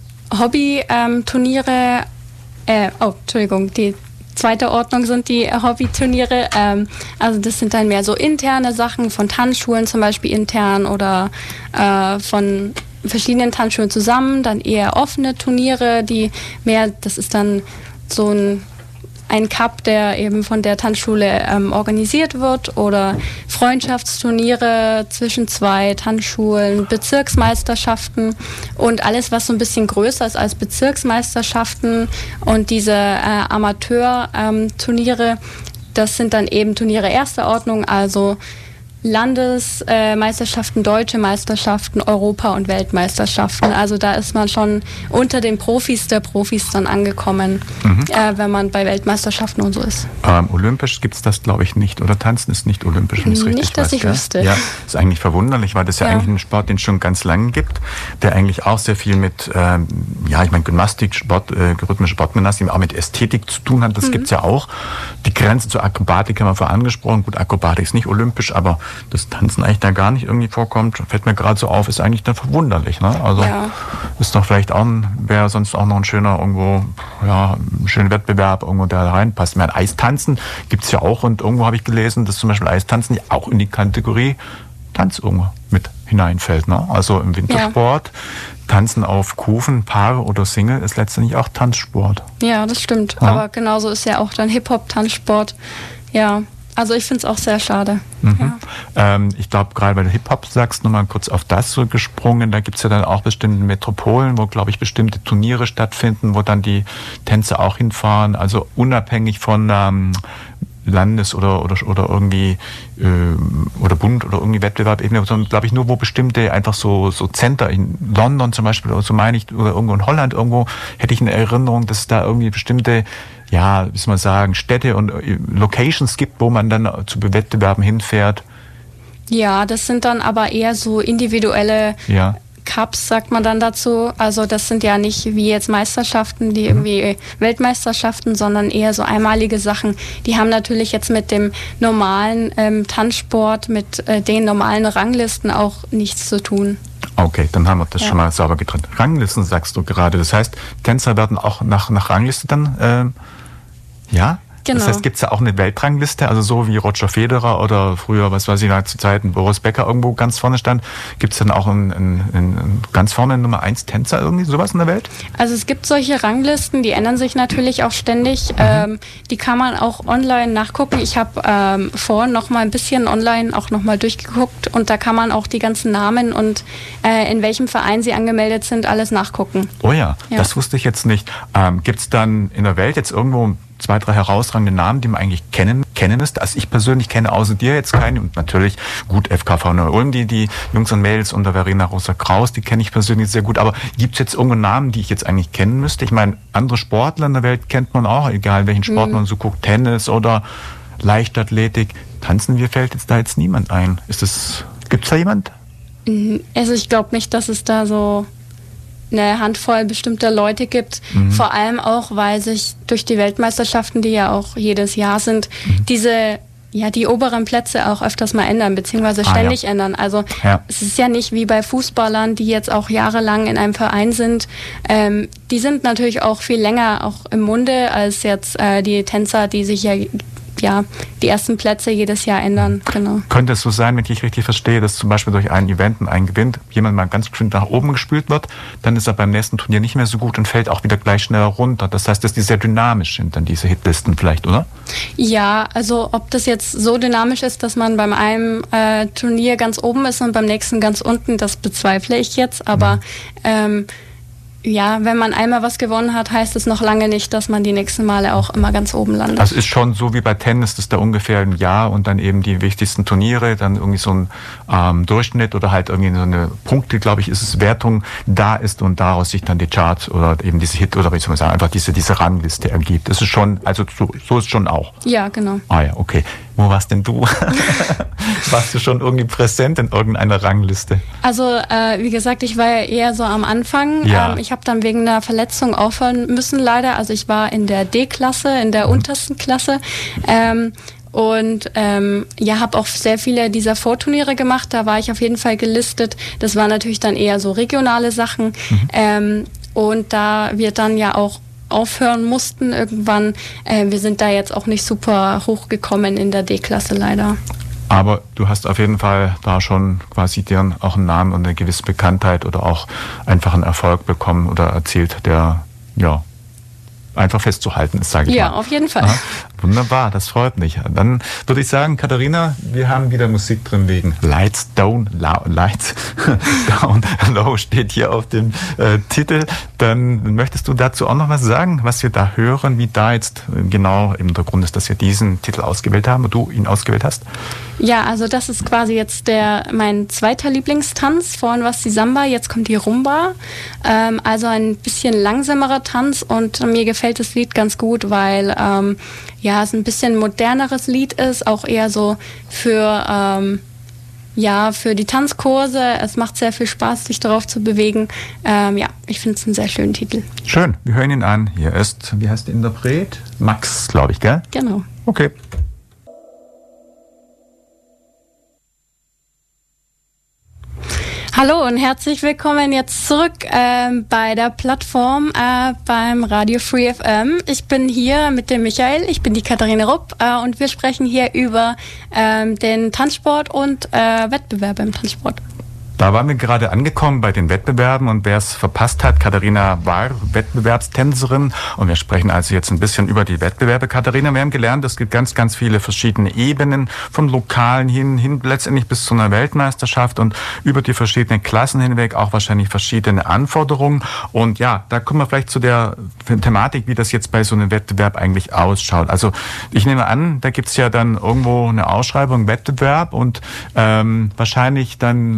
Hobby-Turniere, äh, oh, Entschuldigung, die zweite Ordnung sind die Hobbyturniere. Ähm, also das sind dann mehr so interne Sachen von Tanzschulen zum Beispiel intern oder äh, von verschiedenen Tanzschulen zusammen. Dann eher offene Turniere, die mehr, das ist dann so ein ein Cup, der eben von der Tanzschule ähm, organisiert wird oder Freundschaftsturniere zwischen zwei Tanzschulen, Bezirksmeisterschaften und alles, was so ein bisschen größer ist als Bezirksmeisterschaften und diese äh, Amateur-Turniere, ähm, das sind dann eben Turniere erster Ordnung, also Landesmeisterschaften, äh, deutsche Meisterschaften, Europa- und Weltmeisterschaften. Also da ist man schon unter den Profis der Profis dann angekommen, mhm. äh, wenn man bei Weltmeisterschaften und so ist. Ähm, olympisch gibt es das, glaube ich, nicht. Oder Tanzen ist nicht olympisch, wenn ich es richtig weiß. Nicht, dass ich ja? wüsste. Ja, ist eigentlich verwunderlich, weil das ja, ja eigentlich ein Sport, den es schon ganz lange gibt, der eigentlich auch sehr viel mit, ähm, ja, ich meine, Gymnastik, Sport, äh, rhythmische Sportgymnastik, auch mit Ästhetik zu tun hat. Das mhm. gibt es ja auch. Die Grenze zur Akrobatik haben wir vorher angesprochen. Gut, Akrobatik ist nicht olympisch, aber das Tanzen eigentlich da gar nicht irgendwie vorkommt, fällt mir gerade so auf, ist eigentlich dann verwunderlich. Ne? Also ja. Ist doch vielleicht auch, wäre sonst auch noch ein schöner irgendwo, ja, ein schöner Wettbewerb irgendwo, der da reinpasst. Ich meine, Eistanzen gibt es ja auch und irgendwo habe ich gelesen, dass zum Beispiel Eistanzen auch in die Kategorie Tanz irgendwo mit hineinfällt. Ne? Also im Wintersport, ja. Tanzen auf Kufen, Paare oder Single ist letztendlich auch Tanzsport. Ja, das stimmt. Ja. Aber genauso ist ja auch dann Hip-Hop-Tanzsport. Ja. Also ich finde es auch sehr schade. Mhm. Ja. Ähm, ich glaube, gerade bei der Hip-Hop sagst du nochmal kurz auf das so gesprungen. Da gibt es ja dann auch bestimmte Metropolen, wo, glaube ich, bestimmte Turniere stattfinden, wo dann die Tänzer auch hinfahren. Also unabhängig von ähm, Landes- oder, oder, oder irgendwie äh, oder Bund oder irgendwie Wettbewerbebene, sondern glaube ich nur, wo bestimmte einfach so, so Center in London zum Beispiel oder so meine ich, oder irgendwo in Holland irgendwo, hätte ich eine Erinnerung, dass es da irgendwie bestimmte, ja, wie soll man sagen, Städte und Locations gibt, wo man dann zu Wettbewerben hinfährt. Ja, das sind dann aber eher so individuelle ja. Cups, sagt man dann dazu. Also das sind ja nicht wie jetzt Meisterschaften, die irgendwie Weltmeisterschaften, sondern eher so einmalige Sachen. Die haben natürlich jetzt mit dem normalen ähm, Tanzsport, mit äh, den normalen Ranglisten auch nichts zu tun. Okay, dann haben wir das ja. schon mal sauber getrennt. Ranglisten sagst du gerade. Das heißt, Tänzer werden auch nach, nach Rangliste dann, ähm, ja? Genau. Das heißt, gibt es ja auch eine Weltrangliste, also so wie Roger Federer oder früher, was weiß ich, zu Zeiten Boris Becker irgendwo ganz vorne stand, gibt es dann auch einen, einen, einen ganz vorne Nummer eins Tänzer, irgendwie sowas in der Welt? Also es gibt solche Ranglisten, die ändern sich natürlich auch ständig. Mhm. Ähm, die kann man auch online nachgucken. Ich habe ähm, vorhin noch mal ein bisschen online auch noch mal durchgeguckt und da kann man auch die ganzen Namen und äh, in welchem Verein sie angemeldet sind, alles nachgucken. Oh ja, ja. Das wusste ich jetzt nicht. Ähm, gibt es dann in der Welt jetzt irgendwo zwei, drei herausragende Namen, die man eigentlich kennen, kennen müsste? Also ich persönlich kenne außer dir jetzt keine und natürlich gut F K V Neu-Ulm, die, die Jungs und Mädels unter Verena Rosa-Kraus, die kenne ich persönlich sehr gut. Aber gibt es jetzt irgendwo Namen, die ich jetzt eigentlich kennen müsste? Ich meine, andere Sportler in der Welt kennt man auch, egal welchen Sport mhm. man so guckt, Tennis oder Leichtathletik. Tanzen wir fällt jetzt da jetzt niemand ein. Ist das, gibt's da jemand? Also ich glaube nicht, dass es da so eine Handvoll bestimmter Leute gibt, mhm. vor allem auch, weil sich durch die Weltmeisterschaften, die ja auch jedes Jahr sind, mhm. diese, ja, die oberen Plätze auch öfters mal ändern, beziehungsweise ständig ah, ja. ändern. Also ja. es ist ja nicht wie bei Fußballern, die jetzt auch jahrelang in einem Verein sind. Ähm, die sind natürlich auch viel länger auch im Munde als jetzt äh, die Tänzer, die sich ja ja, die ersten Plätze jedes Jahr ändern. Genau. Könnte es so sein, wenn ich richtig verstehe, dass zum Beispiel durch ein Event und ein Gewinn jemand mal ganz schön nach oben gespült wird, dann ist er beim nächsten Turnier nicht mehr so gut und fällt auch wieder gleich schneller runter. Das heißt, dass die sehr dynamisch sind, dann diese Hitlisten vielleicht, oder? Ja, also ob das jetzt so dynamisch ist, dass man beim einem äh, Turnier ganz oben ist und beim nächsten ganz unten, das bezweifle ich jetzt, aber mhm. ähm, ja, wenn man einmal was gewonnen hat, heißt es noch lange nicht, dass man die nächsten Male auch immer ganz oben landet. Das ist schon so wie bei Tennis, dass da ungefähr ein Jahr und dann eben die wichtigsten Turniere, dann irgendwie so ein ähm, Durchschnitt oder halt irgendwie so eine Punkte, glaube ich, ist es, Wertung da ist und daraus sich dann die Charts oder eben diese Hit oder wie soll man sagen, einfach diese, diese Rangliste ergibt. Das ist schon, also so, so ist schon auch. Ja, genau. Ah ja, okay. Wo warst denn du? Warst du schon irgendwie präsent in irgendeiner Rangliste? Also, äh, wie gesagt, ich war ja eher so am Anfang. Ja. Ähm, ich habe dann wegen einer Verletzung aufhören müssen, leider. Also ich war in der D-Klasse, in der mhm. untersten Klasse. Ähm, und ähm, ja, habe auch sehr viele dieser Vorturniere gemacht. Da war ich auf jeden Fall gelistet. Das waren natürlich dann eher so regionale Sachen. Mhm. Ähm, und da wird dann ja auch aufhören mussten irgendwann. Äh, wir sind da jetzt auch nicht super hochgekommen in der D-Klasse leider. Aber du hast auf jeden Fall da schon quasi dir auch einen Namen und eine gewisse Bekanntheit oder auch einfach einen Erfolg bekommen oder erzielt, der ja einfach festzuhalten ist, sage ich ja, mal. Ja, auf jeden Fall. Aha. Wunderbar, das freut mich. Dann würde ich sagen, Katharina, wir haben wieder Musik drin wegen Lights Down Low. Lights Down Low steht hier auf dem äh, Titel. Dann möchtest du dazu auch noch was sagen, was wir da hören, wie da jetzt genau im Grund ist, dass wir diesen Titel ausgewählt haben und du ihn ausgewählt hast? Ja, also das ist quasi jetzt der mein zweiter Lieblingstanz. Vorhin war es die Samba, jetzt kommt die Rumba. Ähm, also ein bisschen langsamerer Tanz und mir gefällt das Lied ganz gut, weil ähm, ja, es ein bisschen moderneres Lied ist, auch eher so für, ähm, ja, für die Tanzkurse. Es macht sehr viel Spaß, sich darauf zu bewegen. Ähm, ja, ich finde es einen sehr schönen Titel. Schön, wir hören ihn an. Hier ist, wie heißt der Interpret? Max, glaube ich, gell? Genau. Okay. Hallo und herzlich willkommen jetzt zurück ähm, bei der Plattform äh, beim Radio Free F M. Ich bin hier mit dem Michael, ich bin die Katharina Rupp äh, und wir sprechen hier über ähm, den Tanzsport und äh, Wettbewerbe im Tanzsport. Da waren wir gerade angekommen bei den Wettbewerben und wer es verpasst hat, Katharina war Wettbewerbstänzerin und wir sprechen also jetzt ein bisschen über die Wettbewerbe. Katharina, wir haben gelernt, es gibt ganz, ganz viele verschiedene Ebenen, vom Lokalen hin, hin letztendlich bis zu einer Weltmeisterschaft und über die verschiedenen Klassen hinweg auch wahrscheinlich verschiedene Anforderungen. Und ja, da kommen wir vielleicht zu der Thematik, wie das jetzt bei so einem Wettbewerb eigentlich ausschaut. Also ich nehme an, da gibt's ja dann irgendwo eine Ausschreibung, Wettbewerb und ähm, wahrscheinlich dann, ob das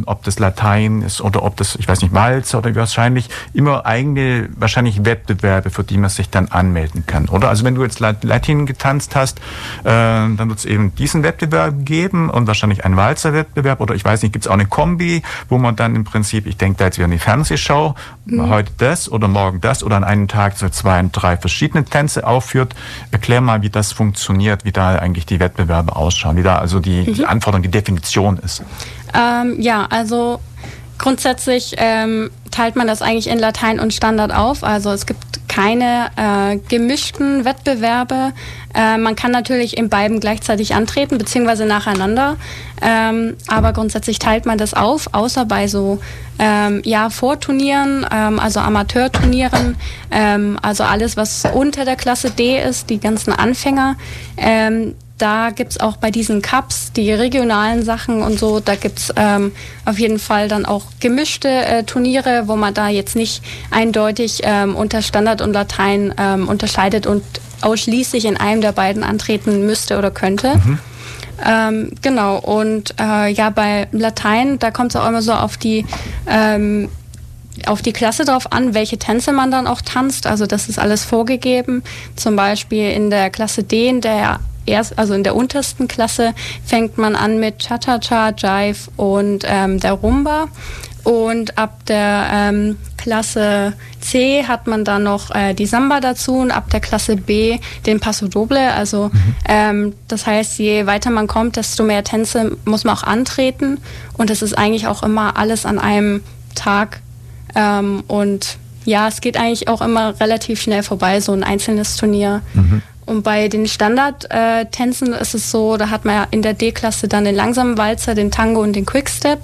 Latein ist oder ob das, ich weiß nicht, Walzer oder wahrscheinlich immer eigene, wahrscheinlich Wettbewerbe, für die man sich dann anmelden kann, oder? Also wenn du jetzt Latin getanzt hast, äh, dann wird es eben diesen Wettbewerb geben und wahrscheinlich einen Walzerwettbewerb oder ich weiß nicht, gibt es auch eine Kombi, wo man dann im Prinzip, ich denke da jetzt wieder an die Fernsehschau, mhm. heute das oder morgen das oder an einem Tag so zwei und drei verschiedene Tänze aufführt. Erklär mal, wie das funktioniert, wie da eigentlich die Wettbewerbe ausschauen, wie da also die, mhm. die Anforderung, die Definition ist. Ähm, ja, also grundsätzlich ähm, teilt man das eigentlich in Latein und Standard auf. Also es gibt keine äh, gemischten Wettbewerbe. Äh, man kann natürlich in beiden gleichzeitig antreten, beziehungsweise nacheinander. Ähm, aber grundsätzlich teilt man das auf, außer bei so ähm, ja, Vorturnieren, ähm, also Amateurturnieren. Ähm, also alles, was unter der Klasse D ist, die ganzen Anfänger. Ähm, Da gibt's auch bei diesen Cups die regionalen Sachen und so, da gibt's ähm, auf jeden Fall dann auch gemischte äh, Turniere, wo man da jetzt nicht eindeutig ähm, unter Standard und Latein ähm, unterscheidet und ausschließlich in einem der beiden antreten müsste oder könnte. Mhm. Ähm, genau, und äh, ja, bei Latein, da kommt es auch immer so auf die ähm, auf die Klasse drauf an, welche Tänze man dann auch tanzt. Also das ist alles vorgegeben. Zum Beispiel in der Klasse D, in der erst, also in der untersten Klasse fängt man an mit Cha-Cha-Cha, Jive und ähm, der Rumba. Und ab der ähm, Klasse C hat man dann noch äh, die Samba dazu und ab der Klasse B den Paso Doble. Also mhm. ähm, das heißt, je weiter man kommt, desto mehr Tänze muss man auch antreten. Und das ist eigentlich auch immer alles an einem Tag. Ähm, und ja, es geht eigentlich auch immer relativ schnell vorbei, so ein einzelnes Turnier. Mhm. Und bei den Standardtänzen äh, ist es so, da hat man ja in der D-Klasse dann den langsamen Walzer, den Tango und den Quickstep.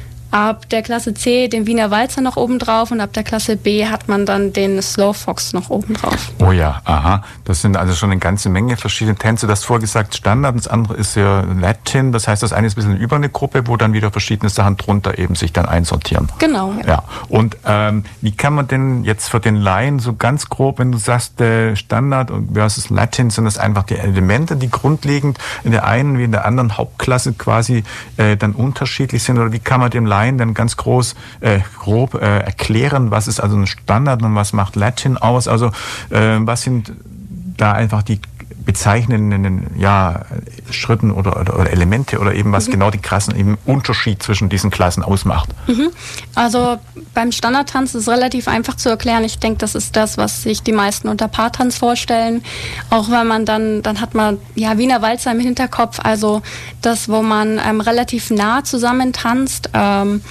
Ab der Klasse C den Wiener Walzer noch oben drauf und ab der Klasse B hat man dann den Slow Fox noch oben drauf. Oh ja, aha. Das sind also schon eine ganze Menge verschiedene Tänze. Das vorgesagt Standard, das andere ist ja Latin. Das heißt, das eine ist ein bisschen über eine Gruppe, wo dann wieder verschiedene Sachen drunter eben sich dann einsortieren. Genau. Ja. ja. Und ähm, wie kann man denn jetzt für den Laien so ganz grob, wenn du sagst, äh, Standard versus Latin, sind das einfach die Elemente, die grundlegend in der einen wie in der anderen Hauptklasse quasi äh, dann unterschiedlich sind? Oder wie kann man dem Laien dann ganz groß, äh, grob äh, erklären, was ist also ein Standard und was macht Latin aus? Also äh, was sind da einfach die bezeichnenden ja, Schritten oder, oder, oder Elemente oder eben was mhm. genau die krassen eben Unterschied zwischen diesen Klassen ausmacht? Mhm. Also beim Standardtanz ist es relativ einfach zu erklären. Ich denke, das ist das, was sich die meisten unter Paartanz vorstellen. Auch wenn man dann, dann hat man ja Wiener Walzer im Hinterkopf, also das, wo man ähm, relativ nah zusammen tanzt. Ähm,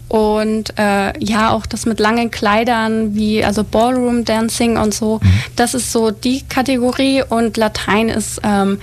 Und äh, ja, auch das mit langen Kleidern, wie also Ballroom Dancing und so, mhm. das ist so die Kategorie. Und Latein ist ähm,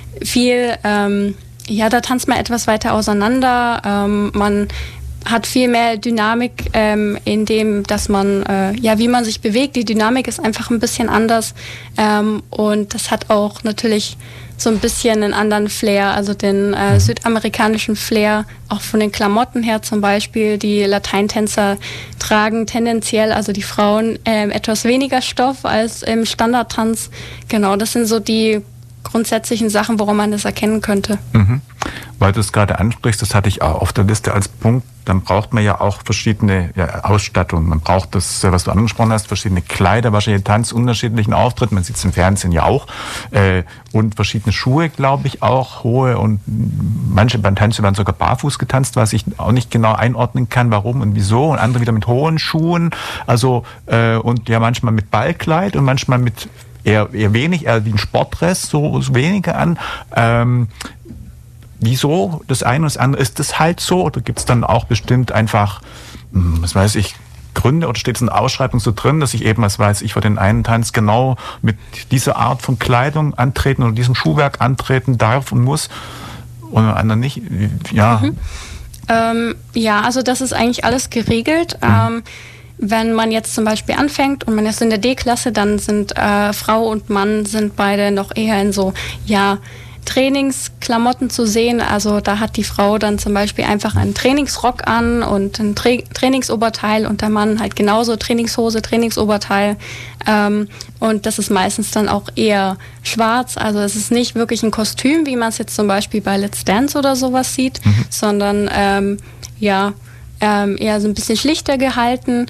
viel, ähm, ja, da tanzt man etwas weiter auseinander. Ähm, man hat viel mehr Dynamik ähm, in dem, dass man, äh, ja, wie man sich bewegt. Die Dynamik ist einfach ein bisschen anders. Ähm, und das hat auch natürlich so ein bisschen einen anderen Flair, also den äh, südamerikanischen Flair, auch von den Klamotten her zum Beispiel. Die Lateintänzer tragen tendenziell, also die Frauen, äh, etwas weniger Stoff als im Standardtanz. Genau, das sind so die grundsätzlichen Sachen, woran man das erkennen könnte. Mhm. Weil du es gerade ansprichst, das hatte ich auch auf der Liste als Punkt, dann braucht man ja auch verschiedene ja, Ausstattungen. Man braucht das, was du angesprochen hast, verschiedene Kleider, wahrscheinlich Tanz, unterschiedlichen Auftritten, man sieht es im Fernsehen ja auch, äh, und verschiedene Schuhe, glaube ich, auch, hohe, und manche beim Tanzen werden sogar barfuß getanzt, was ich auch nicht genau einordnen kann, warum und wieso, und andere wieder mit hohen Schuhen, also äh, und ja manchmal mit Ballkleid und manchmal mit eher, eher wenig, eher wie ein Sportdress, so, so weniger an. Ähm, Wieso das eine und das andere? Ist das halt so? Oder gibt es dann auch bestimmt einfach, was weiß ich, Gründe? Oder steht es in der Ausschreibung so drin, dass ich eben, was weiß ich, für den einen Tanz genau mit dieser Art von Kleidung antreten oder diesem Schuhwerk antreten darf und muss und den anderen nicht? Ja. Mhm. Ähm, ja, also das ist eigentlich alles geregelt. Mhm. Ähm, wenn man jetzt zum Beispiel anfängt und man ist in der D-Klasse, dann sind äh, Frau und Mann sind beide noch eher in so, ja, Trainingsklamotten zu sehen. Also da hat die Frau dann zum Beispiel einfach einen Trainingsrock an und ein Tra- Trainingsoberteil und der Mann halt genauso Trainingshose, Trainingsoberteil. Ähm, und das ist meistens dann auch eher schwarz. Also es ist nicht wirklich ein Kostüm, wie man es jetzt zum Beispiel bei Let's Dance oder sowas sieht, mhm. sondern ähm, ja, ähm, eher so ein bisschen schlichter gehalten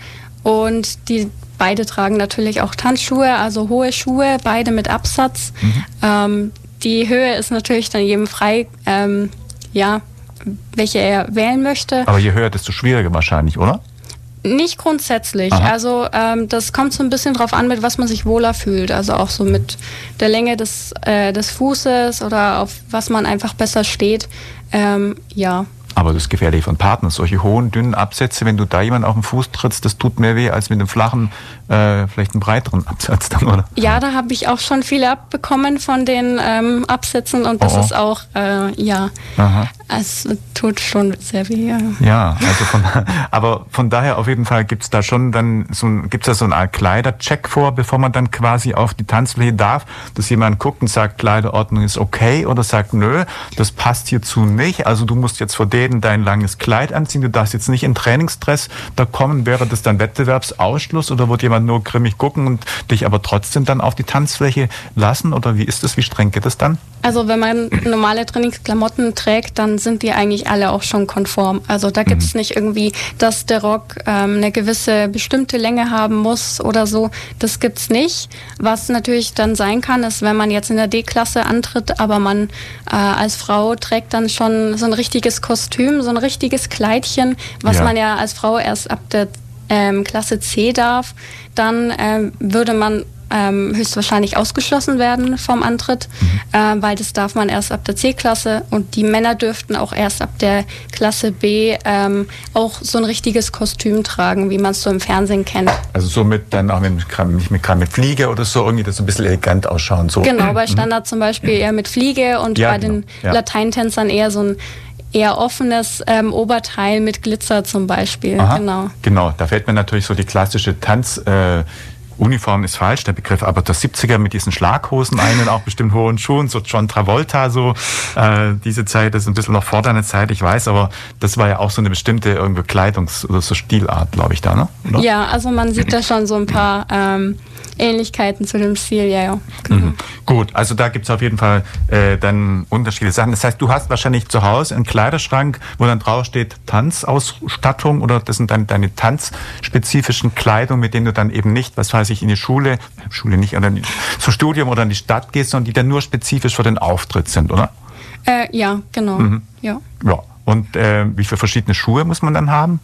und die beide tragen natürlich auch Tanzschuhe, also hohe Schuhe, beide mit Absatz. Mhm. Ähm, die Höhe ist natürlich dann jedem frei, ähm, ja, welche er wählen möchte. Aber je höher, desto schwieriger wahrscheinlich, oder? Nicht grundsätzlich. Aha. Also ähm, das kommt so ein bisschen drauf an, mit was man sich wohler fühlt. Also auch so mit der Länge des, äh, des Fußes oder auf was man einfach besser steht. Ähm, ja. Aber das ist gefährlich von Partnern. Solche hohen, dünnen Absätze, wenn du da jemanden auf den Fuß trittst, das tut mehr weh als mit einem flachen, äh, vielleicht einem breiteren Absatz dann, oder? Ja, da habe ich auch schon viele abbekommen von den ähm, Absätzen und das oh oh. ist auch, äh, ja, Aha. es tut schon sehr weh. Ja, ja also von, aber von daher auf jeden Fall gibt es da schon dann so ein, gibt's da so einen Art Kleidercheck vor, bevor man dann quasi auf die Tanzfläche darf, dass jemand guckt und sagt, Kleiderordnung ist okay oder sagt, nö, das passt hierzu nicht, also du musst jetzt vor dem dein langes Kleid anziehen, du darfst jetzt nicht in Trainingsdress da kommen, wäre das dann Wettbewerbsausschluss oder wird jemand nur grimmig gucken und dich aber trotzdem dann auf die Tanzfläche lassen oder wie ist das, wie streng geht das dann? Also wenn man normale Trainingsklamotten trägt, dann sind die eigentlich alle auch schon konform. Also da gibt es mhm. nicht irgendwie, dass der Rock ähm, eine gewisse bestimmte Länge haben muss oder so. Das gibt's nicht. Was natürlich dann sein kann, ist, wenn man jetzt in der D-Klasse antritt, aber man äh, als Frau trägt dann schon so ein richtiges Kostüm, so ein richtiges Kleidchen, was ja. man ja als Frau erst ab der ähm, Klasse C darf, dann ähm, würde man Ähm, höchstwahrscheinlich ausgeschlossen werden vom Antritt, mhm. äh, weil das darf man erst ab der C-Klasse und die Männer dürften auch erst ab der Klasse B ähm, auch so ein richtiges Kostüm tragen, wie man es so im Fernsehen kennt. Also so mit dann auch mit, nicht mit, mit Fliege oder so, irgendwie das so ein bisschen elegant ausschauen. So. Genau, bei Standard mhm. zum Beispiel eher mit Fliege und ja, bei genau. den ja. Lateintänzern eher so ein eher offenes ähm, Oberteil mit Glitzer zum Beispiel. Aha, genau. Genau, da fällt mir natürlich so die klassische Tanz... Äh, Uniform ist falsch, der Begriff, aber das siebziger mit diesen Schlaghosen ein und auch bestimmt hohen Schuhen, so John Travolta, so äh, diese Zeit ist ein bisschen noch vor deiner Zeit, ich weiß, aber das war ja auch so eine bestimmte irgendwie Kleidungs- oder so Stilart, glaube ich, da, ne? Oder? Ja, also man sieht da schon so ein paar ähm, Ähnlichkeiten zu dem Stil, ja, ja. Genau. Mhm. Gut, also da gibt es auf jeden Fall äh, dann unterschiedliche Sachen. Das heißt, du hast wahrscheinlich zu Hause einen Kleiderschrank, wo dann drauf steht Tanzausstattung oder das sind dann deine tanzspezifischen Kleidung, mit denen du dann eben nicht, was weiß ich, in die Schule, Schule nicht, oder zum Studium oder in die Stadt gehst, sondern die dann nur spezifisch für den Auftritt sind, oder? Äh, ja, genau. Mhm. Ja. Ja. Und äh, wie viele verschiedene Schuhe muss man dann haben?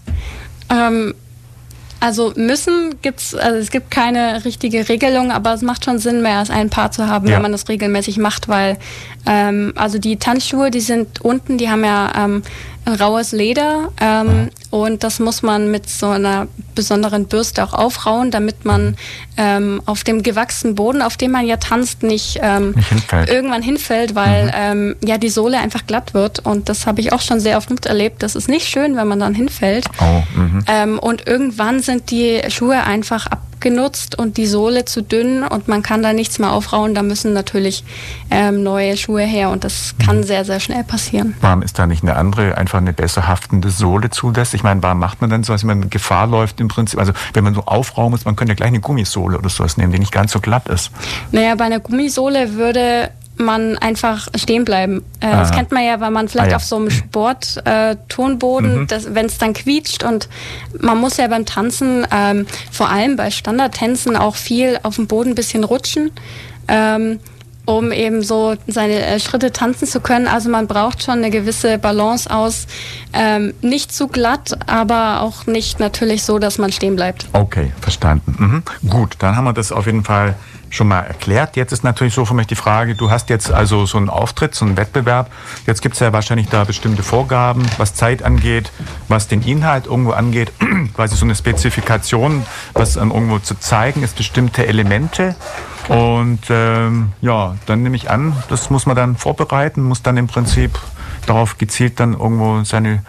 Ähm, Also müssen gibt's, also es gibt keine richtige Regelung, aber es macht schon Sinn, mehr als ein Paar zu haben, ja. wenn man das regelmäßig macht, weil ähm, also die Tanzschuhe, die sind unten, die haben ja ähm, ein raues Leder ähm, mhm. und das muss man mit so einer besonderen Bürste auch aufrauen, damit man ähm, auf dem gewachsenen Boden, auf dem man ja tanzt, nicht, ähm, nicht hinfällt. irgendwann hinfällt, weil mhm. ähm, ja die Sohle einfach glatt wird und das habe ich auch schon sehr oft miterlebt. Das ist nicht schön, wenn man dann hinfällt. Oh, mhm. ähm, und irgendwann sind die Schuhe einfach abgenutzt und die Sohle zu dünn und man kann da nichts mehr aufrauen. Da müssen natürlich ähm, neue Schuhe her und das kann sehr, sehr schnell passieren. Warum ist da nicht eine andere, einfach eine besser haftende Sohle zulässt? Ich meine, warum macht man denn so, dass man Gefahr läuft im Prinzip? Also wenn man so aufrauen muss, man könnte ja gleich eine Gummisohle oder sowas nehmen, die nicht ganz so glatt ist. Naja, bei einer Gummisohle würde man einfach stehen bleiben. Äh, das kennt man ja, weil man vielleicht ah, ja. auf so einem Sport-Tonboden, äh, mhm. wenn es dann quietscht und man muss ja beim Tanzen, ähm, vor allem bei Standardtänzen auch viel auf dem Boden ein bisschen rutschen, ähm, um eben so seine äh, Schritte tanzen zu können. Also man braucht schon eine gewisse Balance aus, ähm, nicht zu glatt, aber auch nicht natürlich so, dass man stehen bleibt. Okay, verstanden. Mhm. Gut, dann haben wir das auf jeden Fall schon mal erklärt. Jetzt ist natürlich so für mich die Frage, du hast jetzt also so einen Auftritt, so einen Wettbewerb. Jetzt gibt es ja wahrscheinlich da bestimmte Vorgaben, was Zeit angeht, was den Inhalt irgendwo angeht, quasi so eine Spezifikation, was dann irgendwo zu zeigen ist, bestimmte Elemente. Und ähm, ja, dann nehme ich an, das muss man dann vorbereiten, muss dann im Prinzip darauf gezielt dann irgendwo seine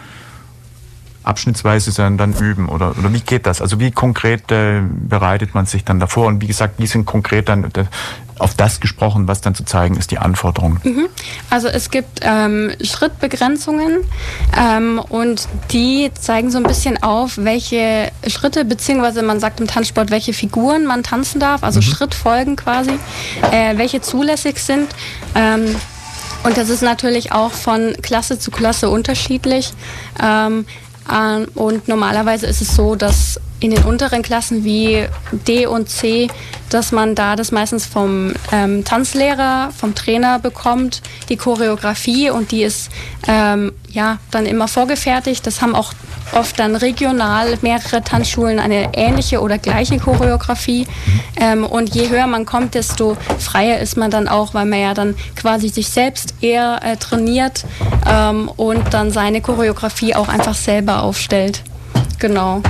abschnittsweise dann, dann üben oder, oder wie geht das? Also wie konkret äh, bereitet man sich dann davor und wie gesagt, wie sind konkret dann äh, auf das gesprochen, was dann zu zeigen ist, die Anforderungen? Mhm. Also es gibt ähm, Schrittbegrenzungen ähm, und die zeigen so ein bisschen auf, welche Schritte, beziehungsweise man sagt im Tanzsport, welche Figuren man tanzen darf, also mhm. Schrittfolgen quasi, äh, welche zulässig sind. Ähm, und das ist natürlich auch von Klasse zu Klasse unterschiedlich. Ähm, Ähm, und normalerweise ist es so, dass in den unteren Klassen wie D und C, dass man da das meistens vom ähm, Tanzlehrer, vom Trainer bekommt, die Choreografie, und die ist ähm, ja dann immer vorgefertigt. Das haben auch oft dann regional mehrere Tanzschulen eine ähnliche oder gleiche Choreografie. Ähm, und je höher man kommt, desto freier ist man dann auch, weil man ja dann quasi sich selbst eher äh, trainiert ähm, und dann seine Choreografie auch einfach selber aufstellt. Genau.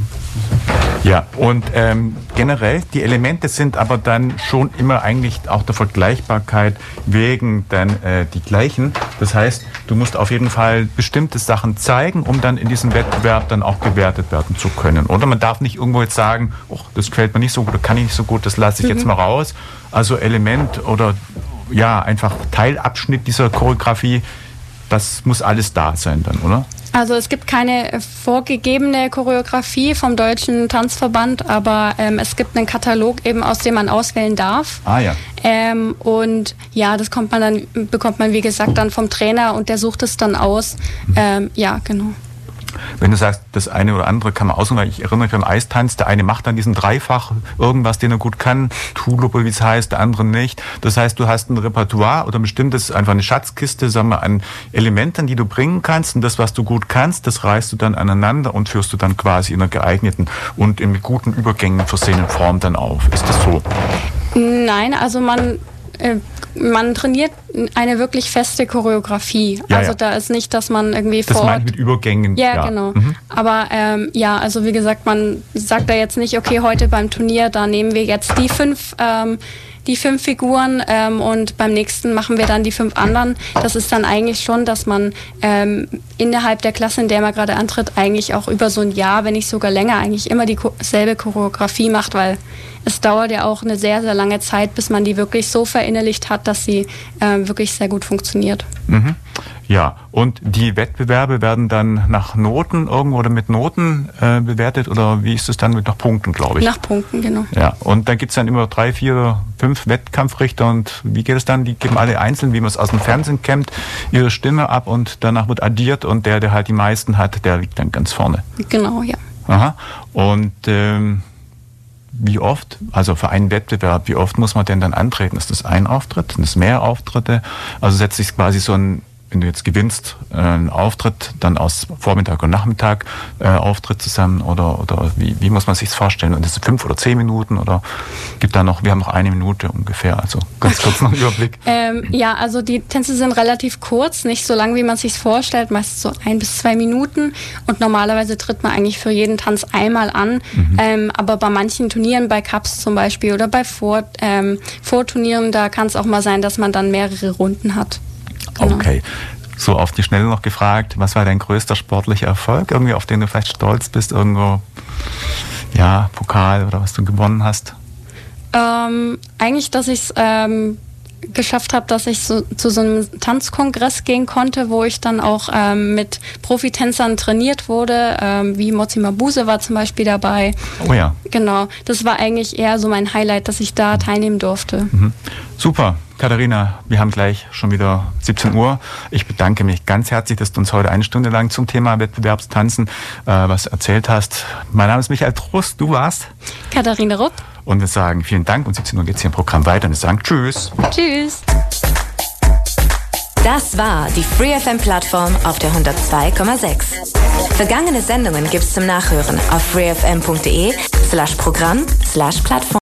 Ja, und ähm, generell, die Elemente sind aber dann schon immer eigentlich auch der Vergleichbarkeit wegen dann äh, die gleichen. Das heißt, du musst auf jeden Fall bestimmte Sachen zeigen, um dann in diesem Wettbewerb dann auch gewertet werden zu können. Oder man darf nicht irgendwo jetzt sagen, oh, das gefällt mir nicht so gut, oder kann ich nicht so gut, das lasse ich mhm. jetzt mal raus. Also Element oder ja, einfach Teilabschnitt dieser Choreografie, das muss alles da sein dann, oder? Also es gibt keine vorgegebene Choreografie vom Deutschen Tanzverband, aber ähm, es gibt einen Katalog eben, aus dem man auswählen darf. Ah ja. Ähm, und ja, das kommt man dann, bekommt man wie gesagt dann vom Trainer, und der sucht es dann aus. Mhm. Ähm, ja, genau. Wenn du sagst, das eine oder andere kann man aussuchen, weil ich erinnere mich beim Eistanz, der eine macht dann diesen Dreifach irgendwas, den er gut kann, Tulupe, wie es heißt, der andere nicht. Das heißt, du hast ein Repertoire oder ein bestimmtes, einfach eine Schatzkiste, sagen wir, an Elementen, die du bringen kannst, und das, was du gut kannst, das reißt du dann aneinander und führst du dann quasi in einer geeigneten und in guten Übergängen versehenen Form dann auf. Ist das so? Nein, also man äh, man trainiert eine wirklich feste Choreografie. Ja, also ja. da ist nicht, dass man irgendwie das vor meine ich mit Übergängen. Ja, ja. genau. Mhm. Aber ähm, ja, also wie gesagt, man sagt da jetzt nicht, okay, heute beim Turnier, da nehmen wir jetzt die fünf ähm, die fünf Figuren ähm, und beim nächsten machen wir dann die fünf anderen. Das ist dann eigentlich schon, dass man ähm, innerhalb der Klasse, in der man gerade antritt, eigentlich auch über so ein Jahr, wenn nicht sogar länger, eigentlich immer dieselbe Choreografie macht, weil es dauert ja auch eine sehr, sehr lange Zeit, bis man die wirklich so verinnerlicht hat, dass sie äh, wirklich sehr gut funktioniert. Mhm. Ja, und die Wettbewerbe werden dann nach Noten irgendwo oder mit Noten äh, bewertet, oder wie ist es dann mit nach Punkten, glaube ich? Nach Punkten, genau. Ja, und dann gibt es dann immer drei, vier, fünf Wettkampfrichter, und wie geht es dann? Die geben alle einzeln, wie man es aus dem Fernsehen kennt, ihre Stimme ab, und danach wird addiert, und der, der halt die meisten hat, der liegt dann ganz vorne. Genau, ja. Aha. Und ähm, wie oft, also für einen Wettbewerb, wie oft muss man denn dann antreten? Ist das ein Auftritt? Sind das mehr Auftritte? Also setzt sich quasi so ein, wenn du jetzt gewinnst, äh, einen Auftritt dann aus Vormittag und Nachmittag äh, Auftritt zusammen, oder, oder wie, wie muss man sich das vorstellen? Und das sind fünf oder zehn Minuten, oder gibt da noch, wir haben noch eine Minute ungefähr, also ganz kurz noch einen Überblick. Ähm, ja, also die Tänze sind relativ kurz, nicht so lang, wie man sich vorstellt, meistens so ein bis zwei Minuten, und normalerweise tritt man eigentlich für jeden Tanz einmal an, mhm. ähm, aber bei manchen Turnieren, bei Cups zum Beispiel oder bei Vor, ähm, Vorturnieren, da kann es auch mal sein, dass man dann mehrere Runden hat. Genau. Okay. So auf die Schnelle noch gefragt, was war dein größter sportlicher Erfolg, irgendwie auf den du vielleicht stolz bist, irgendwo, ja, Pokal oder was du gewonnen hast? Ähm, eigentlich, dass ich es ähm, geschafft habe, dass ich so, zu so einem Tanzkongress gehen konnte, wo ich dann auch ähm, mit Profitänzern trainiert wurde, ähm, wie Mozi Mabuse war zum Beispiel dabei. Oh ja. Genau, das war eigentlich eher so mein Highlight, dass ich da teilnehmen durfte. Mhm. Super. Katharina, wir haben gleich schon wieder siebzehn Uhr. Ich bedanke mich ganz herzlich, dass du uns heute eine Stunde lang zum Thema Wettbewerbstanzen äh, was erzählt hast. Mein Name ist Michael Trust, du warst? Katharina Rupp. Und wir sagen vielen Dank, und siebzehn Uhr geht es hier im Programm weiter, und wir sagen Tschüss. Tschüss. Das war die Free F M-Plattform auf der hundertzwei Komma sechs. Vergangene Sendungen gibt's zum Nachhören auf freefm punkt de slash Programm slash Plattform.